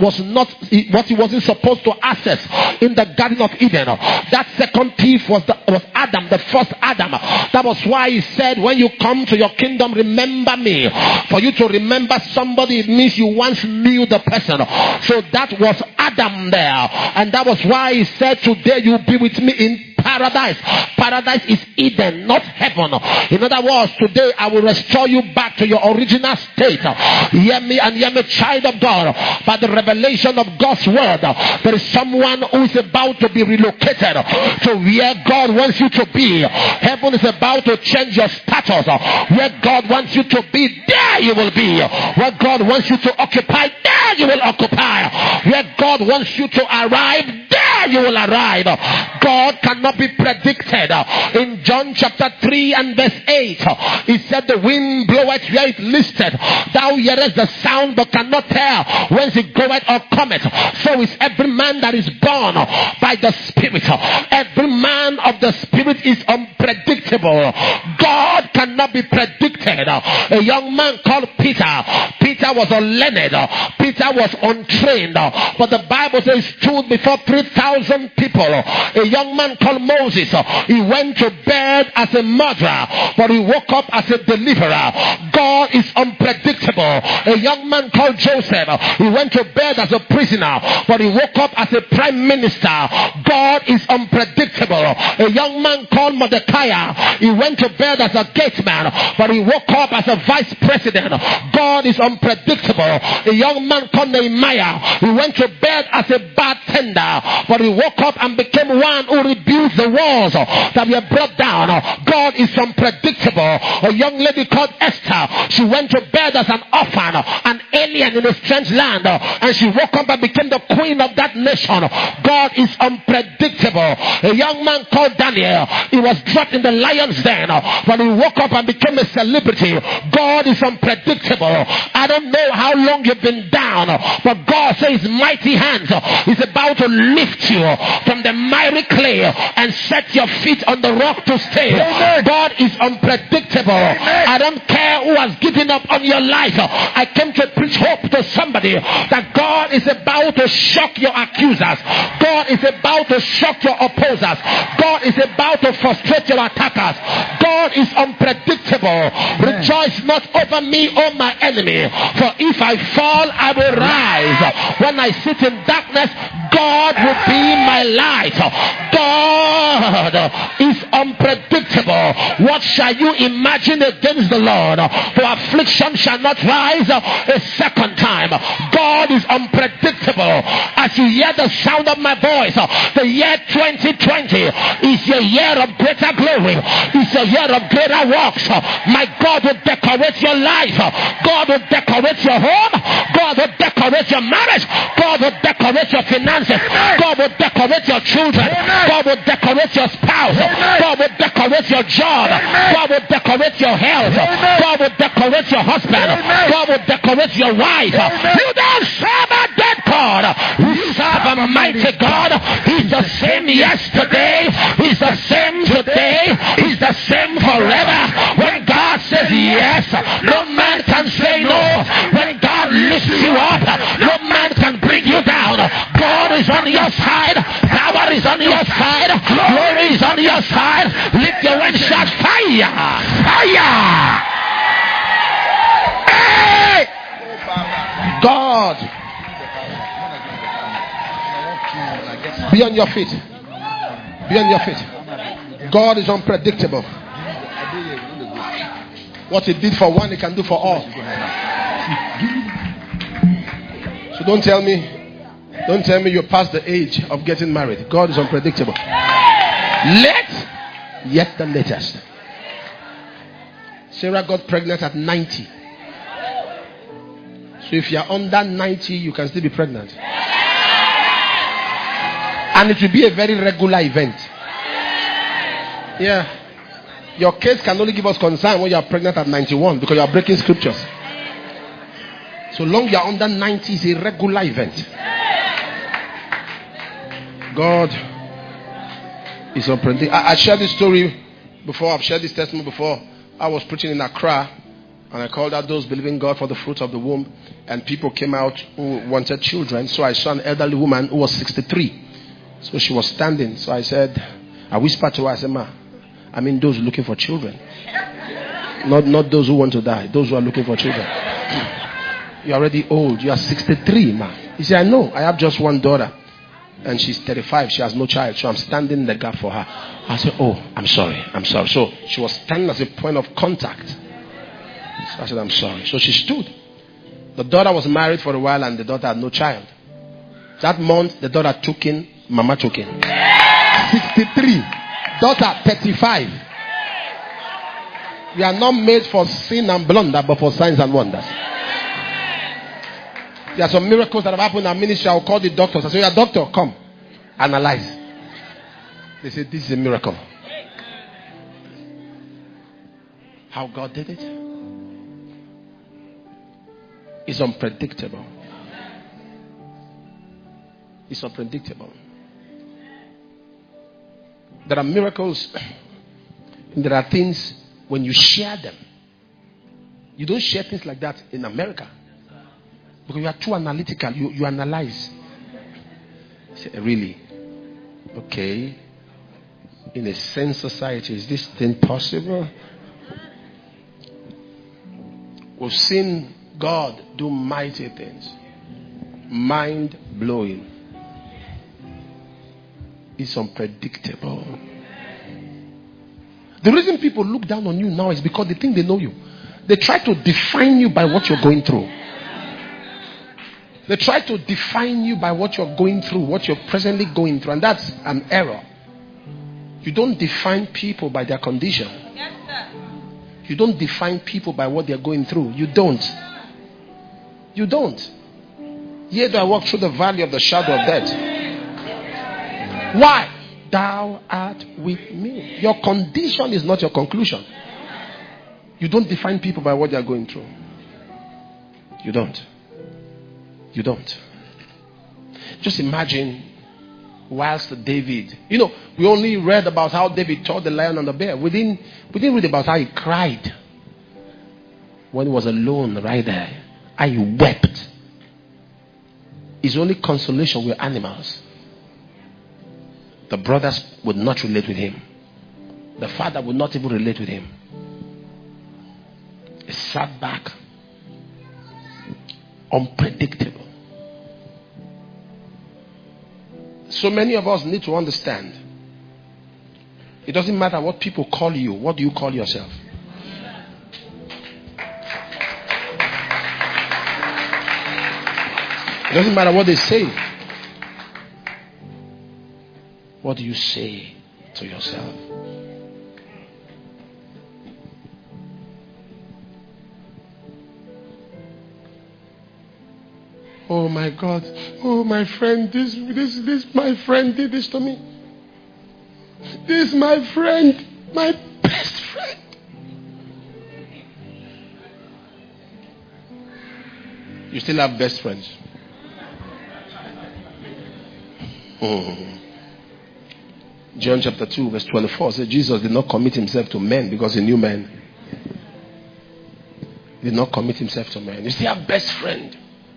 he wasn't supposed to access in the Garden of Eden. That second thief was Adam, the first Adam. That was why he said, when you come to your kingdom, remember me. For you to remember somebody, it means you once knew the person. So that was Adam there. And that was why he said, today you'll be with me in paradise. Paradise is Eden, not heaven. In other words, today I will restore you back to your original state. Hear me and hear me, child of God. By the revelation of God's word, there is someone who is about to be relocated to where God wants you to be. Heaven is about to change your status. Where God wants you to be, there you will be. Where God wants you to occupy, there you will occupy. Where God wants you to arrive, there you will arrive. God cannot be predicted. In John chapter 3 and verse 8, he said, the wind bloweth where it listeth. Thou hearest the sound but cannot tell whence it goeth or cometh. So is every man that is born by the Spirit. Every man of the Spirit is unpredictable. God cannot be predicted. A young man called Peter. Peter was unlearned. Peter was untrained. But the Bible says he stood before 3,000 people. A young man called Moses. He went to bed as a murderer, but he woke up as a deliverer. God is unpredictable. A young man called Joseph. He went to bed as a prisoner, but he woke up as a prime minister. God is unpredictable. A young man called Mordecai. He went to bed as a gateman, but he woke up as a vice president. God is unpredictable. A young man called Nehemiah. He went to bed as a bartender, but he woke up and became one who rebuilt the walls that were brought down. God is unpredictable. A young lady called Esther. She went to bed as an orphan, an alien in a strange land, and she woke up and became the queen of that nation. God is unpredictable. A young man called Daniel. He was dropped in the lion's den, but he woke up and became a celebrity. God is unpredictable. I don't know how long you've been down, but God says mighty hands is about to lift you from the miry clay and set your feet on the rock to stay. Amen. God is unpredictable. Amen. I don't care who has given up on your life. I came to preach hope to somebody that God is about to shock your accusers. God is about to shock your opposers. God is about to frustrate your attackers. God is unpredictable. Amen. Rejoice not over me, O my enemy, for if I fall, I will rise. When I sit in darkness, God will be my light. God is unpredictable. What shall you imagine against the Lord? For affliction shall not rise a second time. God is unpredictable. As you hear the sound of my voice, the year 2020 is your year of greater glory. It's a year of greater works. My God will decorate your life. God will decorate your home. God will decorate your marriage. God will decorate your finances. God will decorate your children. God will decorate your spouse. God will decorate your job. God will decorate your health. God will decorate your husband. God will decorate your wife. You don't serve a dead God. You serve a mighty God. He's the same yesterday. He's the same today. He's the same forever. When God says yes, no man can say no. When God lifts you up, no man can bring you down. God is on your side. Power is on your side. Glory is on your side. Lift your hand, shout fire. Fire. Hey! God. Be on your feet. Be on your feet. God is unpredictable. What he did for one, he can do for all. So don't tell me you're past the age of getting married. God is unpredictable. Yet the latest. Sarah got pregnant at 90. So if you're under 90, you can still be pregnant. And it will be a very regular event. Yeah. Your case can only give us concern when you are pregnant at 91 because you are breaking scriptures. So long you are under 90 is a regular event. God is unpredictable. I shared this story before. I've shared this testimony before. I was preaching in Accra and I called out those believing God for the fruit of the womb, and people came out who wanted children. So I saw an elderly woman who was 63. So she was standing. So I whispered to her, I said, Ma, I mean those looking for children. Not those who want to die. Those who are looking for children. You're already old. You are 63, ma. He said, I know. I have just one daughter. And she's 35. She has no child. So I'm standing in the gap for her. I said, oh, I'm sorry. So she was standing as a point of contact. So I said, I'm sorry. So she stood. The daughter was married for a while and the daughter had no child. That month, the daughter took in, mama took in. 63. Daughter 35. We are not made for sin and blunder, but for signs and wonders. There are some miracles that have happened in our ministry. I'll call the doctors. I say, yeah, doctor, come. Analyze. They say, this is a miracle. How God did it? It's unpredictable. It's unpredictable. There are miracles. And there are things when you share them. You don't share things like that in America. Because you are too analytical. You analyze. You say, really? Okay. In a sane society, is this thing possible? We've seen God do mighty things. Mind-blowing. It's unpredictable. The reason people look down on you now is because they think they know you. They try to define you by what you're going through. They try to define you by what you're going through, what you're presently going through. And that's an error. You don't define people by their condition. Yes, sir. You don't define people by what they're going through. You don't. You don't. Yea, though I walk through the valley of the shadow of death. Why? Thou art with me. Your condition is not your conclusion. You don't define people by what they are going through. You don't. You don't. Just imagine whilst David, we only read about how David taught the lion and the bear. We didn't read about how he cried when he was alone right there. How he wept. His only consolation were animals. The brothers would not relate with him. The father would not even relate with him. He sat back. Unpredictable. So many of us need to understand. It doesn't matter what people call you. What do you call yourself? It doesn't matter what they say. What do you say to yourself? Oh my God. Oh my friend, this my friend did this to me. This my friend, my best friend. You still have best friends. John chapter 2 verse 24 says Jesus did not commit himself to men because he knew men. He did not commit himself to men. You still have best friend.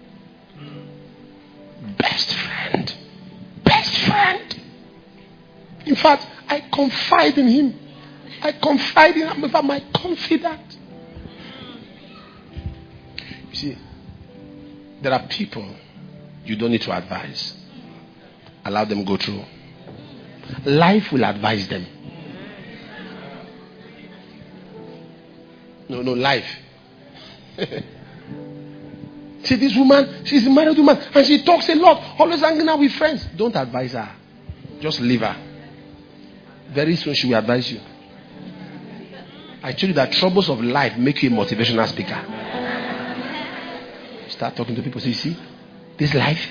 Best friend. Best friend. In fact, I confide in him. I confide in him without my confidant. You see, there are people you don't need to advise. Allow them go through. Life will advise them. No, life. See, this woman, she's a married woman and she talks a lot, always hanging out with friends. Don't advise her. Just leave her. Very soon she will advise you. I told you that troubles of life make you a motivational speaker. Start talking to people. So you see, this life.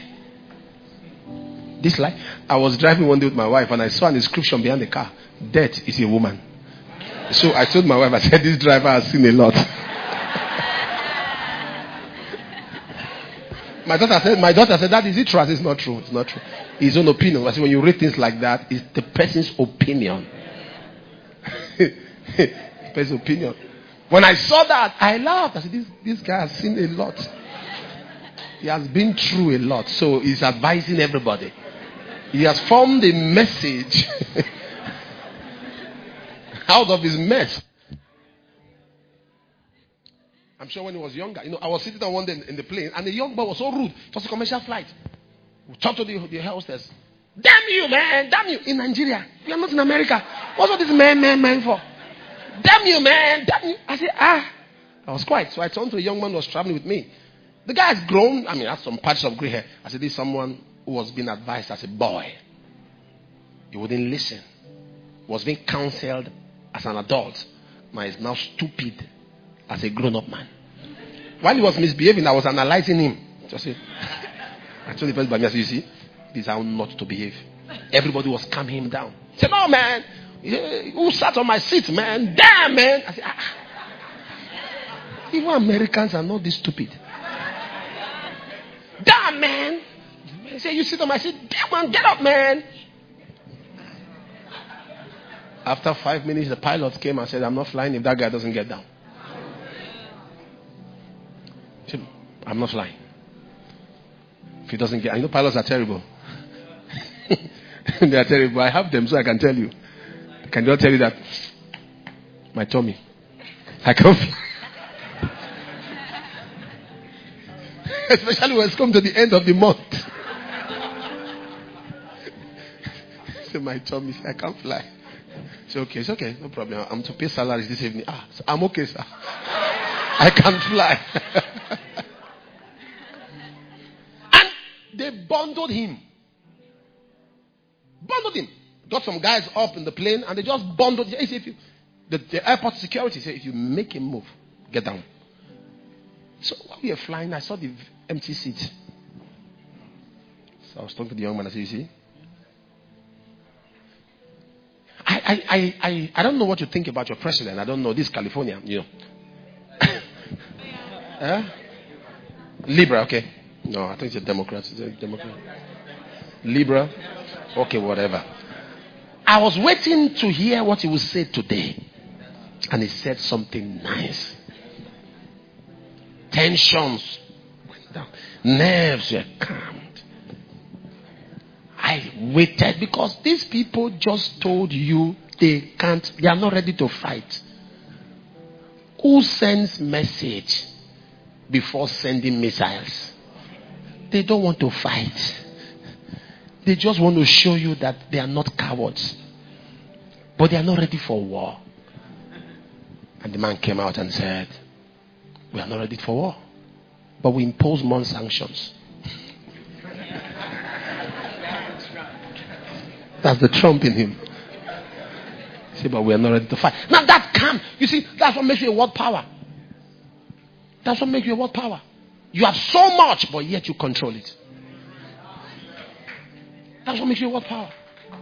I was driving one day with my wife and I saw an inscription behind the car. Death is a woman. So I told my wife, I said, this driver has seen a lot. My daughter said, that is it true? I said, it's not true. It's not true. His own opinion. I said, when you read things like that, it's the person's opinion. Person's opinion. When I saw that, I laughed. I said, this guy has seen a lot. He has been through a lot. So he's advising everybody. He has formed a message out of his mess. I'm sure when he was younger, I was sitting down one day in the plane and the young boy was so rude. It was a commercial flight. We talked to the hostess. Damn you, man. Damn you. In Nigeria. We are not in America. What's all this man for? Damn you, man. Damn you. I said, I was quiet. So I turned to a young man who was traveling with me. The guy has grown. Has some patches of gray hair. I said, this is someone who was being advised as a boy. He wouldn't listen. Was being counseled as an adult. Now he's now stupid as a grown-up man. While he was misbehaving, I was analyzing him. Just say, I told the person by me, I said, you see, this is how not to behave. Everybody was calming him down. He said, no, man. Who sat on my seat, man? Damn, man. I said, Even Americans are not this stupid. Damn, man. He said, you sit on my seat. Damn, man, get up, man. After 5 minutes, the pilot came and said, I'm not flying if that guy doesn't get down. He said, I'm not flying. If he doesn't get... pilots are terrible. They are terrible. I have them so I can tell you. I can just tell you that my tummy. I can't fly. Especially when it's come to the end of the month. So my tummy, I can't fly. So okay, it's okay, no problem. I'm to pay salaries this evening. So I'm okay, sir. I can fly. And they bundled him. Got some guys up in the plane and they just bundled. The airport security said, if you make him move, get down. So while we were flying, I saw the empty seat. So I was talking to the young man. I said, you see, I don't know what you think about your president. I don't know. This is California, Libra, okay. No, I think it's a Democrat. Is it a Democrat? Libra? Okay, whatever. I was waiting to hear what he would say today. And he said something nice. Tensions went down. Nerves were calmed. I waited because these people just told you they are not ready to fight. Who sends message before sending missiles? They don't want to fight. They just want to show you that they are not cowards. But they are not ready for war. And the man came out and said, we are not ready for war. But we impose more sanctions. That's the Trump in him. See, but we are not ready to fight. Now that can, you see, that's what makes you a world power. That's what makes you a world power. You have so much, but yet you control it. That's what makes you a world power.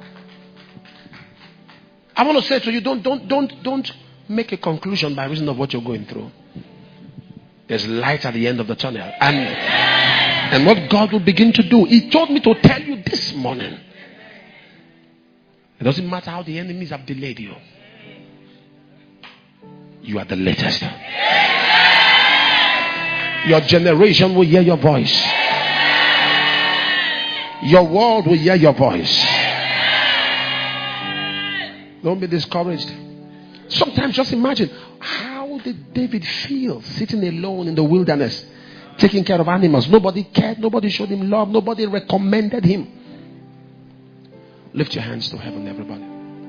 I want to say to you, don't make a conclusion by reason of what you're going through. There's light at the end of the tunnel. And what God will begin to do, He told me to tell you this morning. It doesn't matter how the enemies have delayed you. You are the latest. Your generation will hear your voice. Your world will hear your voice. Don't be discouraged. Sometimes just imagine, how did David feel sitting alone in the wilderness, taking care of animals? Nobody cared. Nobody showed him love. Nobody recommended him. Lift your hands to heaven, everybody.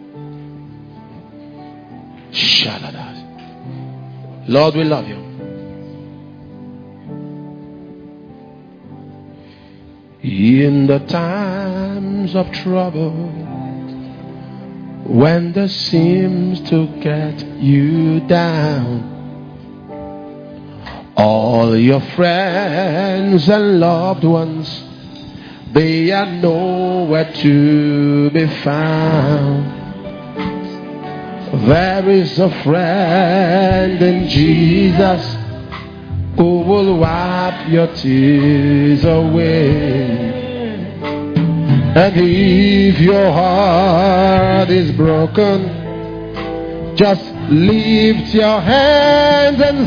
Shaladas. Lord, we love you. In the times of trouble, when there seems to get you down, all your friends and loved ones, they are nowhere to be found. There is a friend in Jesus who will wipe your tears away. And if your heart is broken, just lift your hands and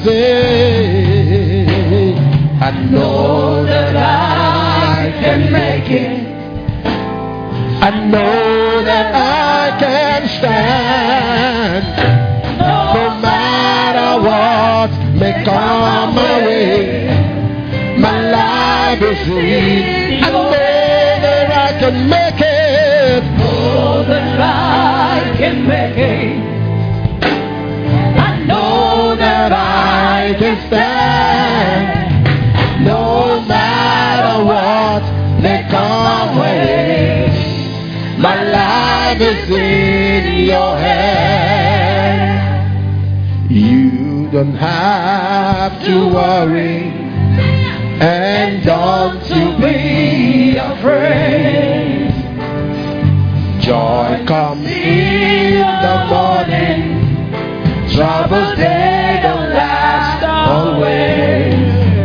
say, I know that I can make it. I know that I can stand. No matter what may come my way, my life is free. I know that I can make it. Know that I can make it. I know that I can stand. No matter what may come my way, my life is in your hand. You don't have to worry, and don't you be afraid. Joy comes in the morning. Troubles they don't last always.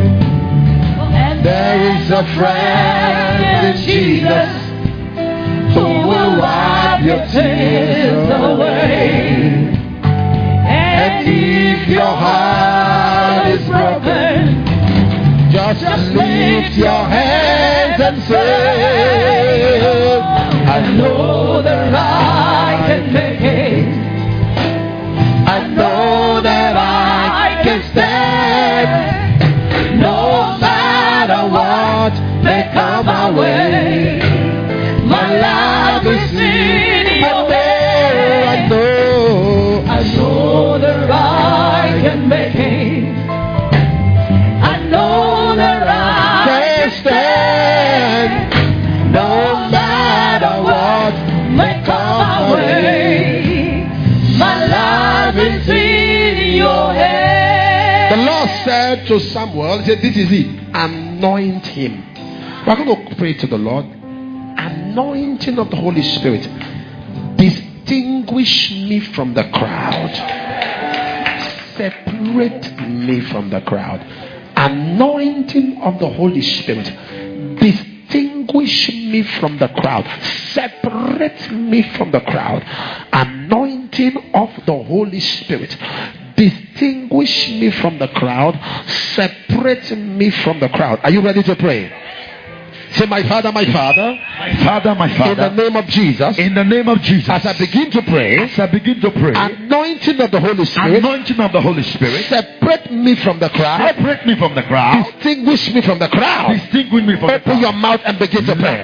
There is a friend in Jesus who will wipe your tears away. And if your heart is broken, just lift your hands and say, I know that I can make it. I know that I can stand. No matter what may come my way, my life is in your hand. I know that I can make it. I know that I can stand. No matter what may come my way, my life is in your hand. The Lord said to Samuel, He said, this is it. Anoint him. We're going to pray to the Lord. Anointing of the Holy Spirit. Distinguish me from the crowd. Separate me from the crowd. Anointing of the Holy Spirit. Distinguish me from the crowd. Separate me from the crowd. Anointing of the Holy Spirit. Distinguish me from the crowd. Separate me from the crowd. Are you ready to pray? Say, my Father, my Father. My Father, my Father. In the name of Jesus. In the name of Jesus. As I begin to pray. As I begin to pray. Anointing of the Holy Spirit. Anointing of the Holy Spirit. Separate me from the crowd. Separate me from the crowd. Distinguish me from the crowd. Distinguish me from the crowd. Open your mouth and begin to pray.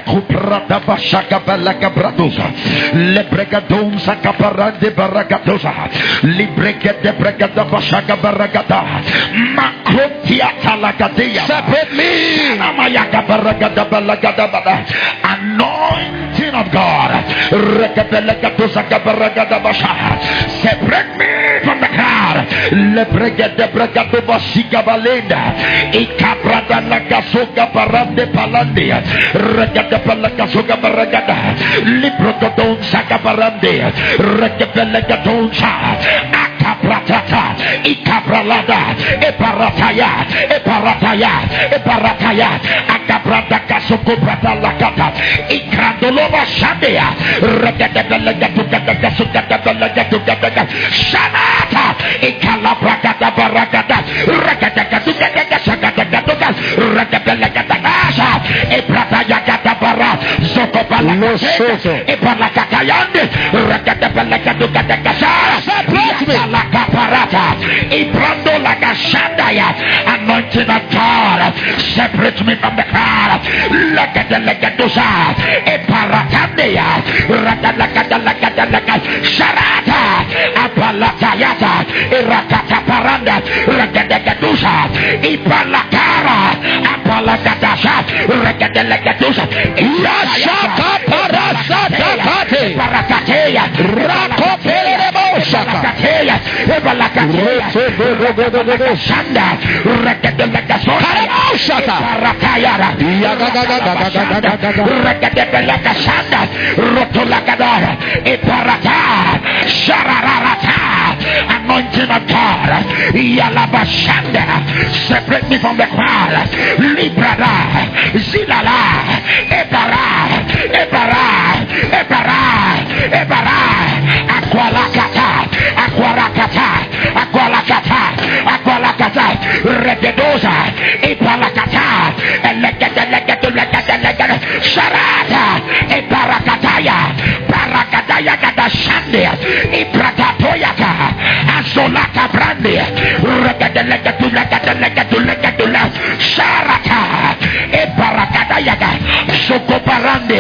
Separate me. Anointing of God. Separate me from the crowd. Ikabralada, eparataya, akabrada kasoko brada lakata, ikrandolova shandea, shanata, ikalabrakata barakata, eprataya kata bara, zokobalakata, epalakatayande, Ibrando like a shandaya, anointing of God, separate me from the crowd. Look at the legadosa, Eparatandea, Ragalaka, Sharata, Apalatayata, Irakata Paranda, Ragadadusa, Ipalakara, Apalakadasha, Ragadelegadusa, Yashaka Parasata Pate, Parakatea, Rakopelebo Shakatea, Ebalakatea, Shanda, Rakadelegasota, Paratayara, Rakadelegasanda, Rotolakadara, Eparata, Shararata, anointing of God, Yalabashanda, separate me from the crowd, Librada, Zilala, Ebara, Aqualakata, Regedosa, Ipalakata, Elegata, Sharata, Eparakataya, Parakataya Gata Shandia, Ipratatoyaka, Azolaka Brandi, Regatula, Sharata, Eparakatayaga, Sokoparande,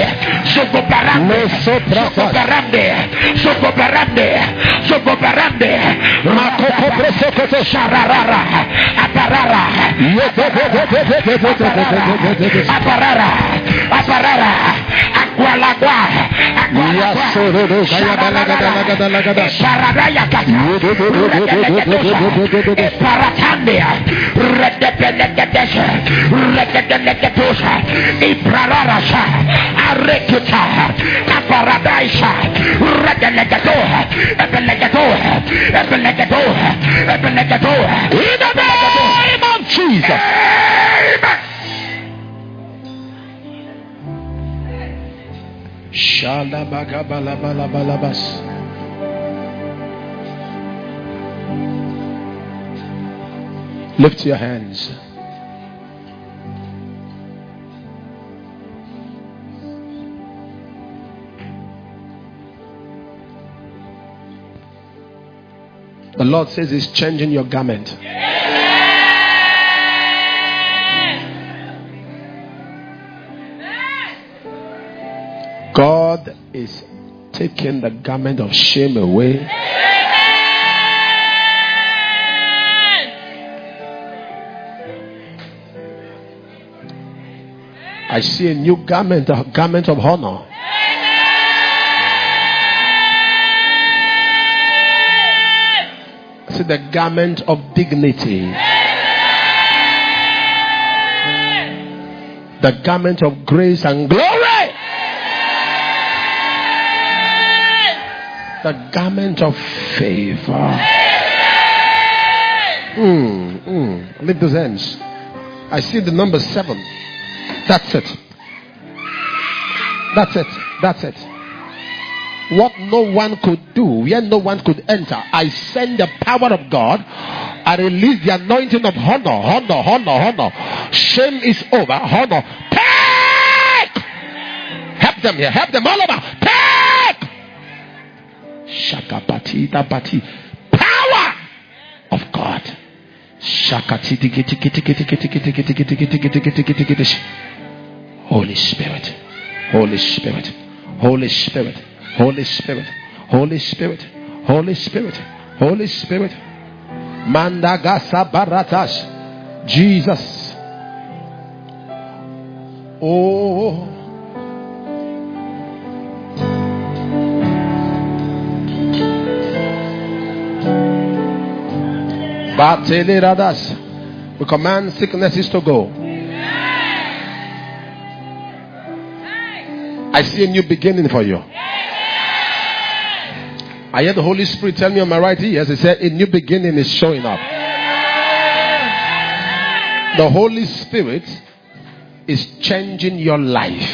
Makoko Presokoto Shararara, Aparara, Aqualagua, Paratandea, Regadelegadosa, Iprarasha, Arekuta, Aparadaisha, Regadelegadoha, Epelegadoha. In the name of Jesus. Amen. Shalabagabalabalabas. Lift your hands. The Lord says He's changing your garment. God is taking the garment of shame away. I see a new garment, a garment of honor. I see the garment of dignity. The garment of grace and glory. The garment of favor. Lift those hands. I see the number 7. That's it. That's it. That's it. What no one could do, where no one could enter, I send the power of God. I release the anointing of honor. Shame is over. Honor. Take! Help them here. Help them all over. Take! Shakapati tapati. Power of God. Shakati. Holy Spirit. Holy Spirit. Holy Spirit. Holy Spirit. Holy Spirit. Holy Spirit. Holy Spirit. Mandagasa baratas. Jesus. Oh. Bateliradas. We command sicknesses to go. I see a new beginning for you. I hear the Holy Spirit tell me on my right ear. He said, a new beginning is showing up. The Holy Spirit is changing your life.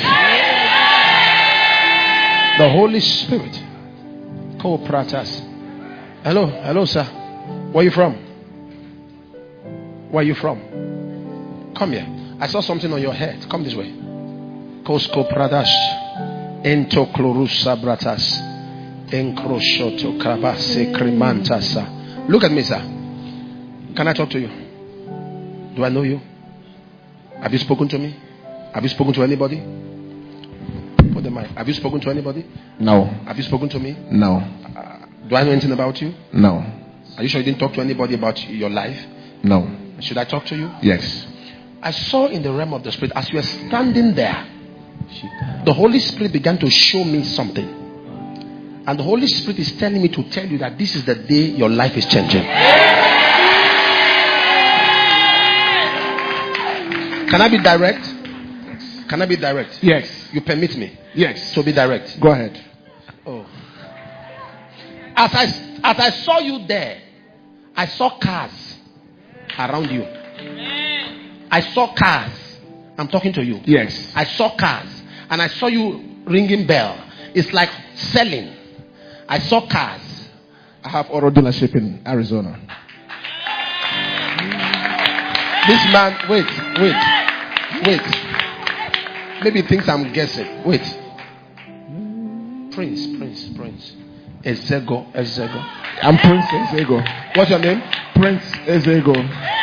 The Holy Spirit. Co-pratas. Hello, sir. Where are you from? Where are you from? Come here. I saw something on your head. Come this way. Kosko pradash. Ento chlorusa bratas. Encroshoto krabase cremantasa. Look at me, sir. Can I talk to you? Do I know you? Have you spoken to me? Have you spoken to anybody? Put the mic. Have you spoken to anybody? No. Have you spoken to me? No. Do I know anything about you? No. Are you sure you didn't talk to anybody about your life? No. Should I talk to you? Yes. I saw in the realm of the Spirit, as you were standing there, the Holy Spirit began to show me something. And the Holy Spirit is telling me to tell you that this is the day your life is changing. Can I be direct? Can I be direct? Yes. You permit me? Yes. So be direct. Go ahead. Oh. As I saw you there, I saw cars around you. I saw cars. I'm talking to you. Yes. I saw cars. And I saw you ringing bell. It's like selling. I saw cars. I have auto dealership in Arizona. This man, wait. Maybe he thinks I'm guessing. Wait. Prince. Ezego. I'm Prince Ezego. What's your name? Prince Ezego.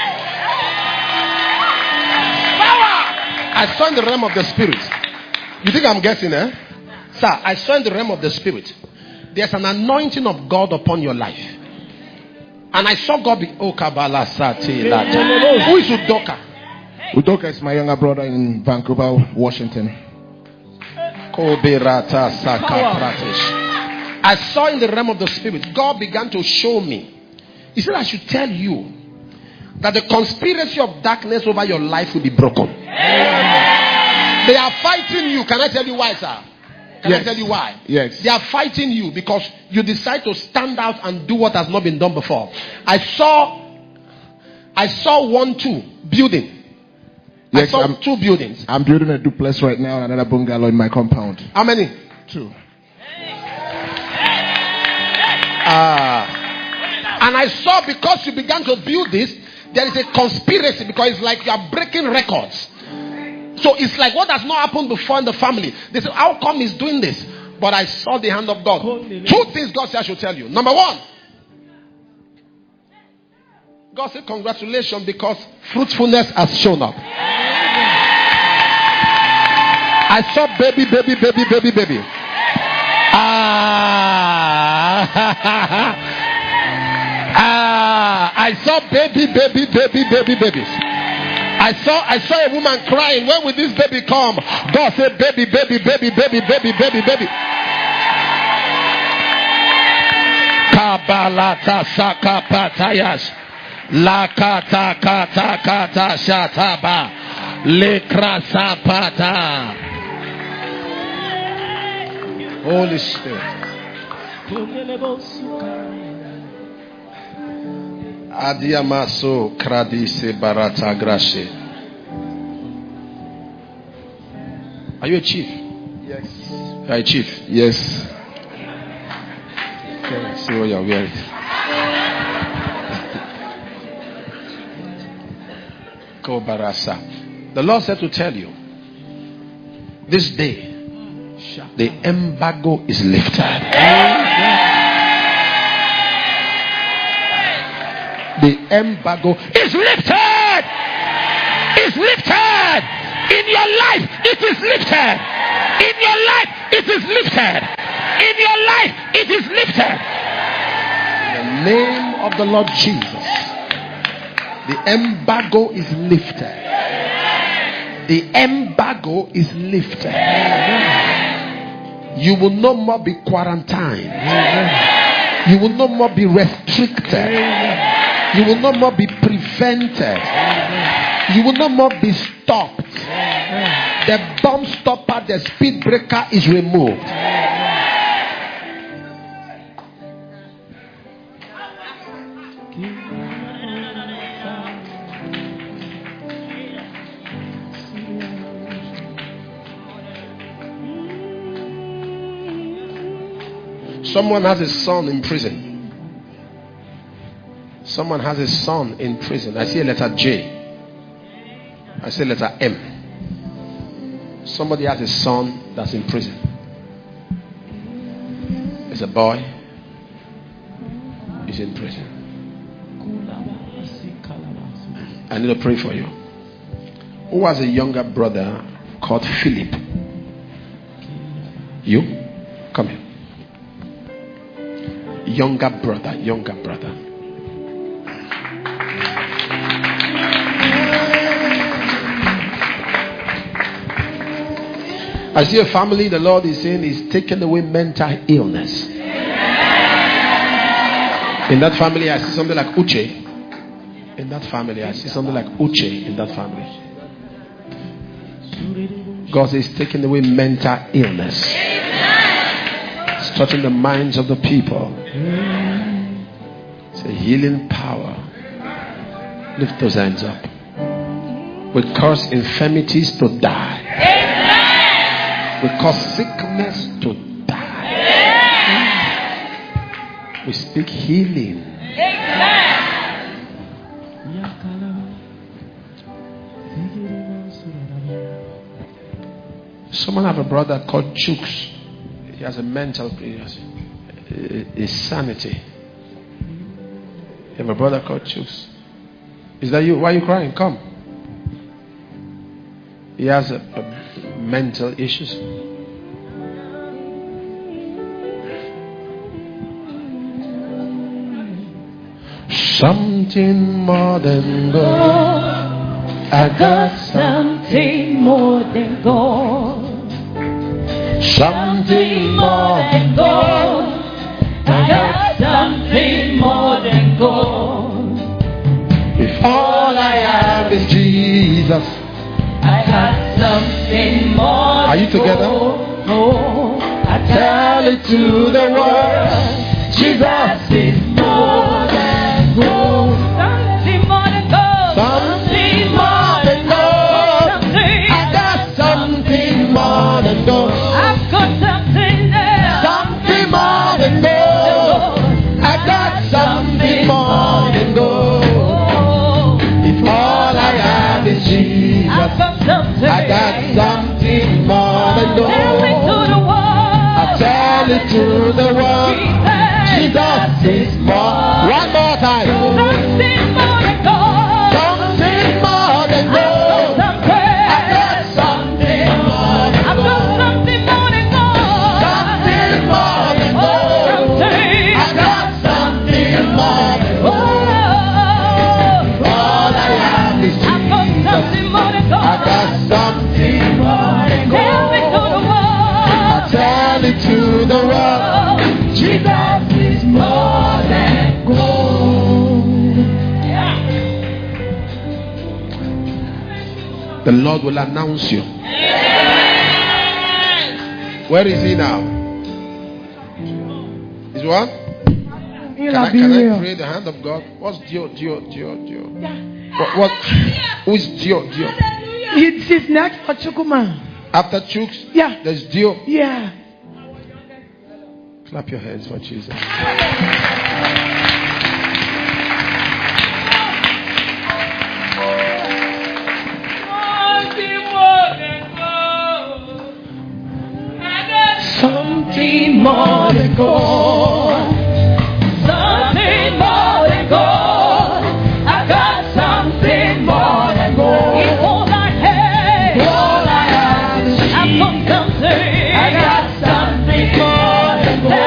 I saw in the realm of the Spirit. You think I'm guessing, eh? Sir, I saw in the realm of the Spirit. There's an anointing of God upon your life. And I saw God be... Oh, Kabbalah Sati. Who is Udoka? Udoka is my younger brother in Vancouver, Washington. I saw in the realm of the Spirit, God began to show me. He said I should tell you that the conspiracy of darkness over your life will be broken. They are fighting you. Can I tell you why, sir? Can I tell you why? Yes. They are fighting you because you decide to stand out and do what has not been done before. I saw 2 building. Yes, I saw 2 buildings. I'm building a duplex right now and another bungalow in my compound. How many? 2. And I saw because you began to build this, there is a conspiracy because it's like you are breaking records. So it's like what has not happened before in the family. They say, how come he's doing this? But I saw the hand of God. 2 things God said I should tell you. Number 1. God said, congratulations because fruitfulness has shown up. I saw baby. I saw babies. I saw a woman crying. When will this baby come? God said, baby. Kabalata sakapatayas. Lakata kata kata shataba. Lekrasapata. Holy Spirit. Adiamaso kradise barata grashe. Are you a chief? Yes. You are a chief? Yes. Okay, see what you're wearing. The Lord said to tell you, this day, the embargo is lifted. The embargo is lifted. It's lifted. In your life, it is lifted. In your life, it is lifted. In your life, it is lifted. In the name of the Lord Jesus, the embargo is lifted. The embargo is lifted. You will no more be quarantined. You will no more be restricted. You will no more be prevented. You will no more be stopped. The bomb stopper, the speed breaker is removed. Someone has a son in prison. Someone has a son in prison. I see a letter J. I see a letter M. Somebody has a son that's in prison. It's a boy. He's in prison. I need to pray for you. Who has a younger brother called Philip? You? Come here. Younger brother. I see a family, the Lord is saying, is taking away mental illness. In that family, I see something like Uche. In that family, I see something like Uche in that family. God is taking away mental illness. It's touching the minds of the people. It's a healing power. Lift those hands up. We curse infirmities to die. We cause sickness to die. We speak healing. Someone have a brother called Chooks. He has a mental insanity. You have a brother called Chooks. Is that you? Why are you crying? Come. He has a mental issues. Something more than gold. I got something more than gold. Something more than gold. I got something more than gold. If all I have is Jesus, I got something more. Are you together? Oh, I tell it to the world. Jesus is more than gold. Something more than gold. Something more than gold. I got something more than gold. I've got something there. Something more than gold. I got something more than gold. If all I have is Jesus, I got something more than gold. I tell it to the world. Jesus is more. One more time. Something more than gold. Something more than gold. I got something more than gold. Something more than gold. Something more than gold. I got something more than gold. All I have is Jesus. I got something more than gold. I tell it to the world. Jesus is more than gold. The Lord will announce you. Where is he now? Is what? Can I pray the hand of God? What's Dio? What? Who is Dio? It's his next for Chukuma. After Chooks? Yeah. There's Dio. Yeah. Clap your hands for Jesus. Something more than gold. Something more than gold. I got something more than gold. It's all I have. All I have is I've got something. I got something more than gold.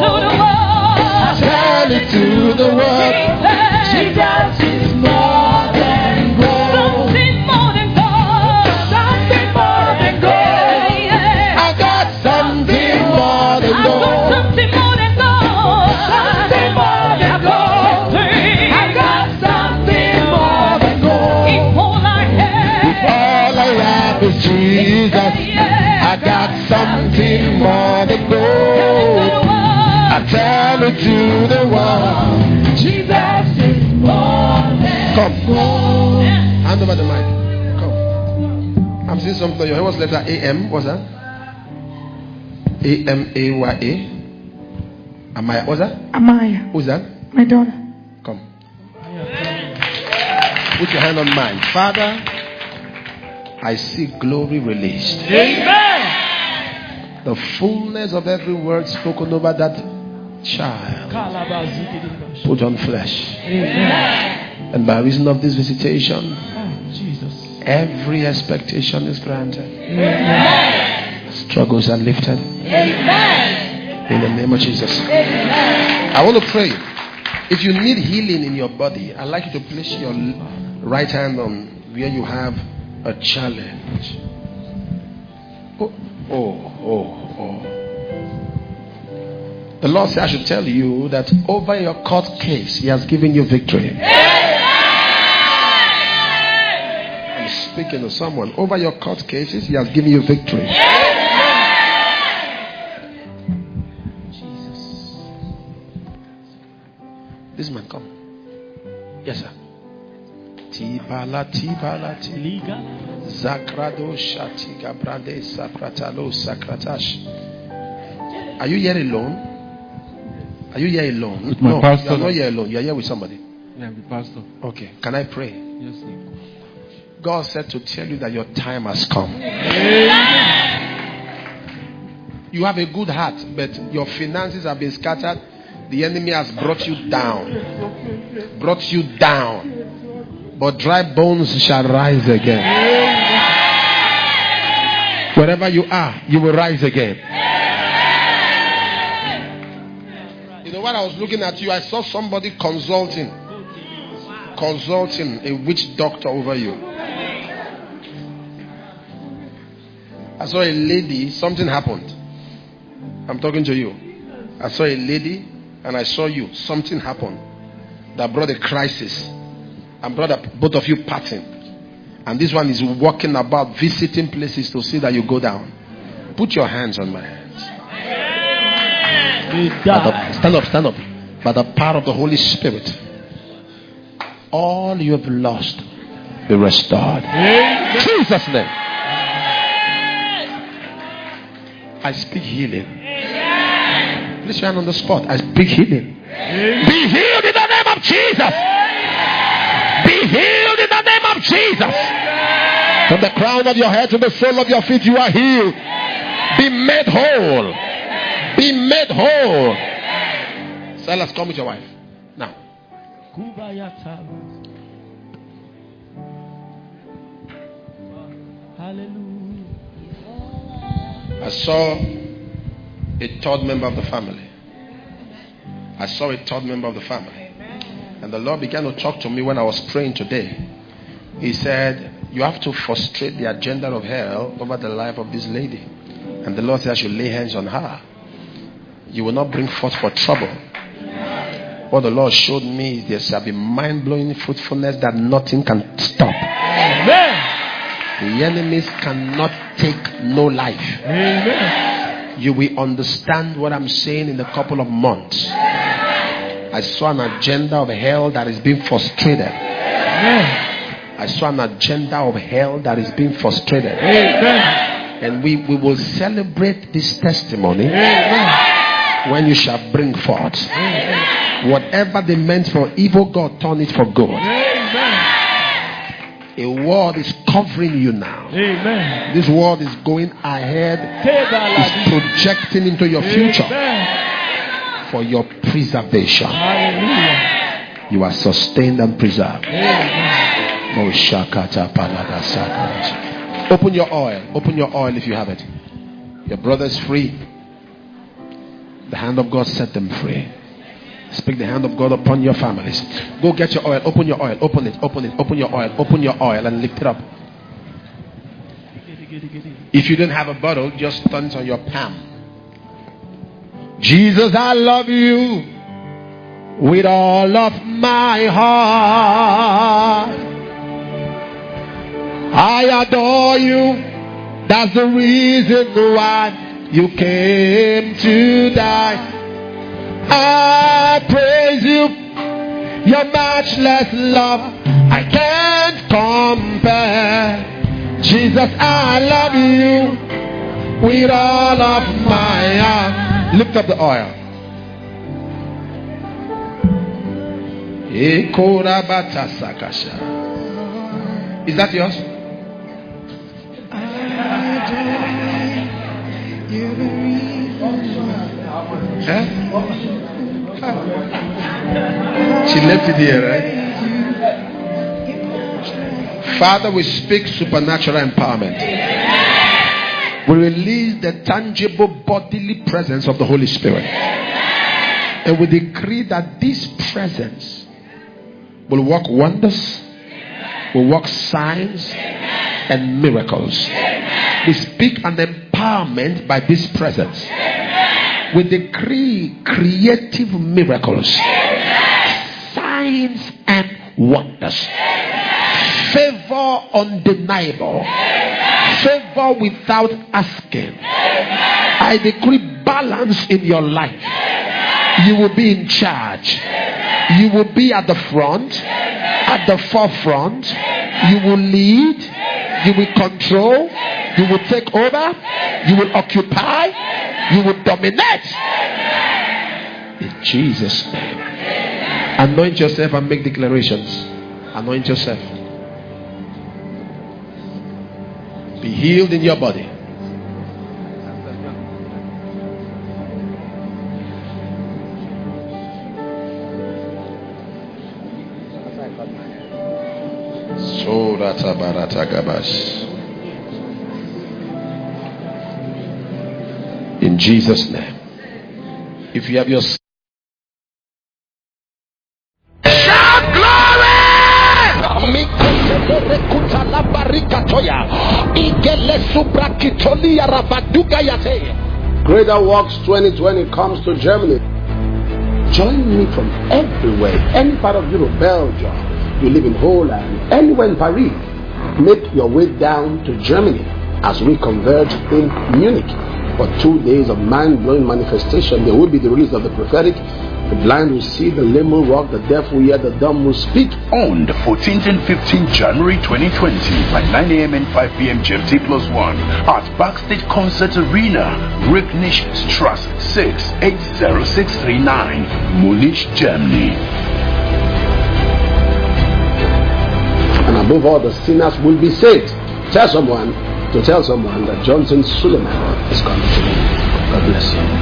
Tell it to the world. Jesus is more than gold. Something more than gold. Something more than gold. I got something more than gold. Something more than gold. Something more than gold. I got something more than gold. If all I have is Jesus, I got something more than gold. I tell it to the world. Jesus is more than gold. Hand over the mic. Come. I'm seeing something on your hand. What's letter AM? What's that? AMAYA. Amaya. What's that? Amaya. Who's that? My daughter. Come. Put your hand on mine. Father, I see glory released. Amen. The fullness of every word spoken over that child put on flesh. Amen. And by reason of this visitation, Jesus. every expectation is granted. Amen. Struggles are lifted. Amen. In the name of Jesus. Amen. I want to pray. If you need healing in your body, I'd like you to place your right hand on where you have a challenge. Oh. The Lord said I should tell you that over your court case, He has given you victory. I'm speaking to someone. Over your court cases, He has given you victory. Jesus. This man, come. Yes, sir. Tibala. Zakrado Shatiga Brande Sakratalo Sakratash. Are you here alone? Are you here alone? With my pastor. You are not here alone. You are here with somebody. Yeah, the pastor. Okay. Can I pray? Yes, sir. God said to tell you that your time has come. You have a good heart, but your finances have been scattered. The enemy has brought you down. But dry bones shall rise again. Wherever you are, you will rise again. You know, when I was looking at you, I saw somebody consulting a witch doctor over you. I saw a lady, something happened. I'm talking to you. I saw a lady and I saw you. Something happened that brought a crisis and brought both of you parting. And this one is walking about, visiting places to see that you go down. Put your hands on my hands. Stand up. By the power of the Holy Spirit, all you have lost be restored. In Jesus' name. I speak healing. Place your hand on the spot. I speak healing. Be healed in the name of Jesus. Be healed in the name of Jesus. From the crown of your head to the sole of your feet, you are healed. Be made whole. Be made whole. Silas, come with your wife. Now. Hallelujah. I saw a third member of the family. And the Lord began to talk to me when I was praying today. He said, you have to frustrate the agenda of hell over the life of this lady. And the Lord said I should lay hands on her. You will not bring forth for trouble. What the Lord showed me is there shall be mind-blowing fruitfulness that nothing can stop. Amen. The enemies cannot take no life. Amen. You will understand what I'm saying in a couple of months. I saw an agenda of hell that is being frustrated. Amen. I saw an agenda of hell that is being frustrated. Amen. And we will celebrate this testimony when you shall bring forth. Whatever they meant for evil, God turn it for good. A word is covering you now. Amen. This word is going ahead, is projecting into your future for your preservation. Hallelujah. You are sustained and preserved. Open your oil. Open your oil if you have it. Your brother is free. The hand of God set them free. Speak the hand of God upon your families. Go get your oil. Open your oil. Open it. Open it. Open your oil. Open your oil and lift it up. If you don't have a bottle, just turn it on your palm. Jesus, I love you with all of my heart. I adore you. That's the reason why you came to die. I praise you, your matchless love I can't compare. Jesus, I love you with all of my heart. Lift up the oil. Is that yours? Huh? She left it here, right? Father, we speak supernatural empowerment. We release the tangible bodily presence of the Holy Spirit. And we decree that this presence will work wonders, will work signs and miracles. We speak an empowerment by this presence. We decree creative miracles, signs and wonders, favor undeniable, favor without asking. I decree balance in your life. You will be in charge. You will be at the front, at the forefront. You will lead. You will control. You will take over. You will occupy. You will dominate. In Jesus' name. Anoint yourself and make declarations. Anoint yourself. Be healed in your body. In Jesus' name. If you have your shout glory! Greater Works 2020 comes to Germany. Join me from everywhere, any part of Europe, Belgium. You live in Holland, anywhere in Paris. Make your way down to Germany as we converge in Munich for 2 days of mind-blowing manifestation. There will be the release of the prophetic. The blind will see, the lame will walk, the deaf will hear, the dumb will speak. On the 14th and 15th January 2020 by 9 a.m. and 5 p.m. GMT+1 at Backstage Concert Arena, Ricknish Strasse 6, 80639, Munich, Germany. And above all, the sinners will be saved. Tell someone that Johnson Suleiman is coming to me. God bless you.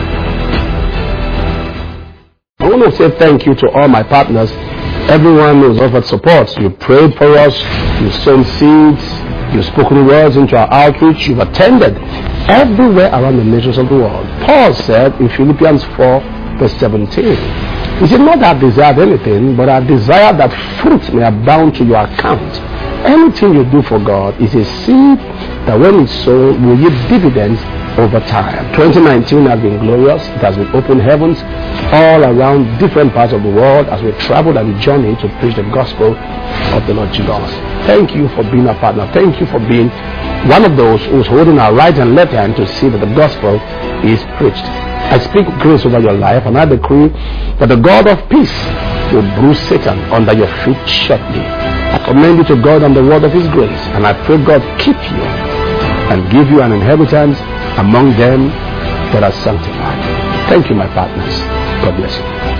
I want to say thank you to all my partners, everyone who's offered support. You prayed for us, you've sown seeds, you've spoken words into our outreach, you've attended everywhere around the nations of the world. Paul said in Philippians 4 verse 17, he said, not that I desired anything, but I desire that fruit may abound to your account. Anything you do for God is a seed that when it's sown will yield dividends over time. 2019 has been glorious. It has been open heavens all around different parts of the world as we traveled and journeyed to preach the gospel of the Lord Jesus. Thank you for being a partner. Thank you for being one of those who's holding our right and left hand to see that the gospel is preached. I speak grace over your life, and I decree that the God of peace will bruise Satan under your feet shortly. I commend you to God and the word of his grace, and I pray God keep you and give you an inheritance among them that are sanctified. Thank you, my partners. God bless you.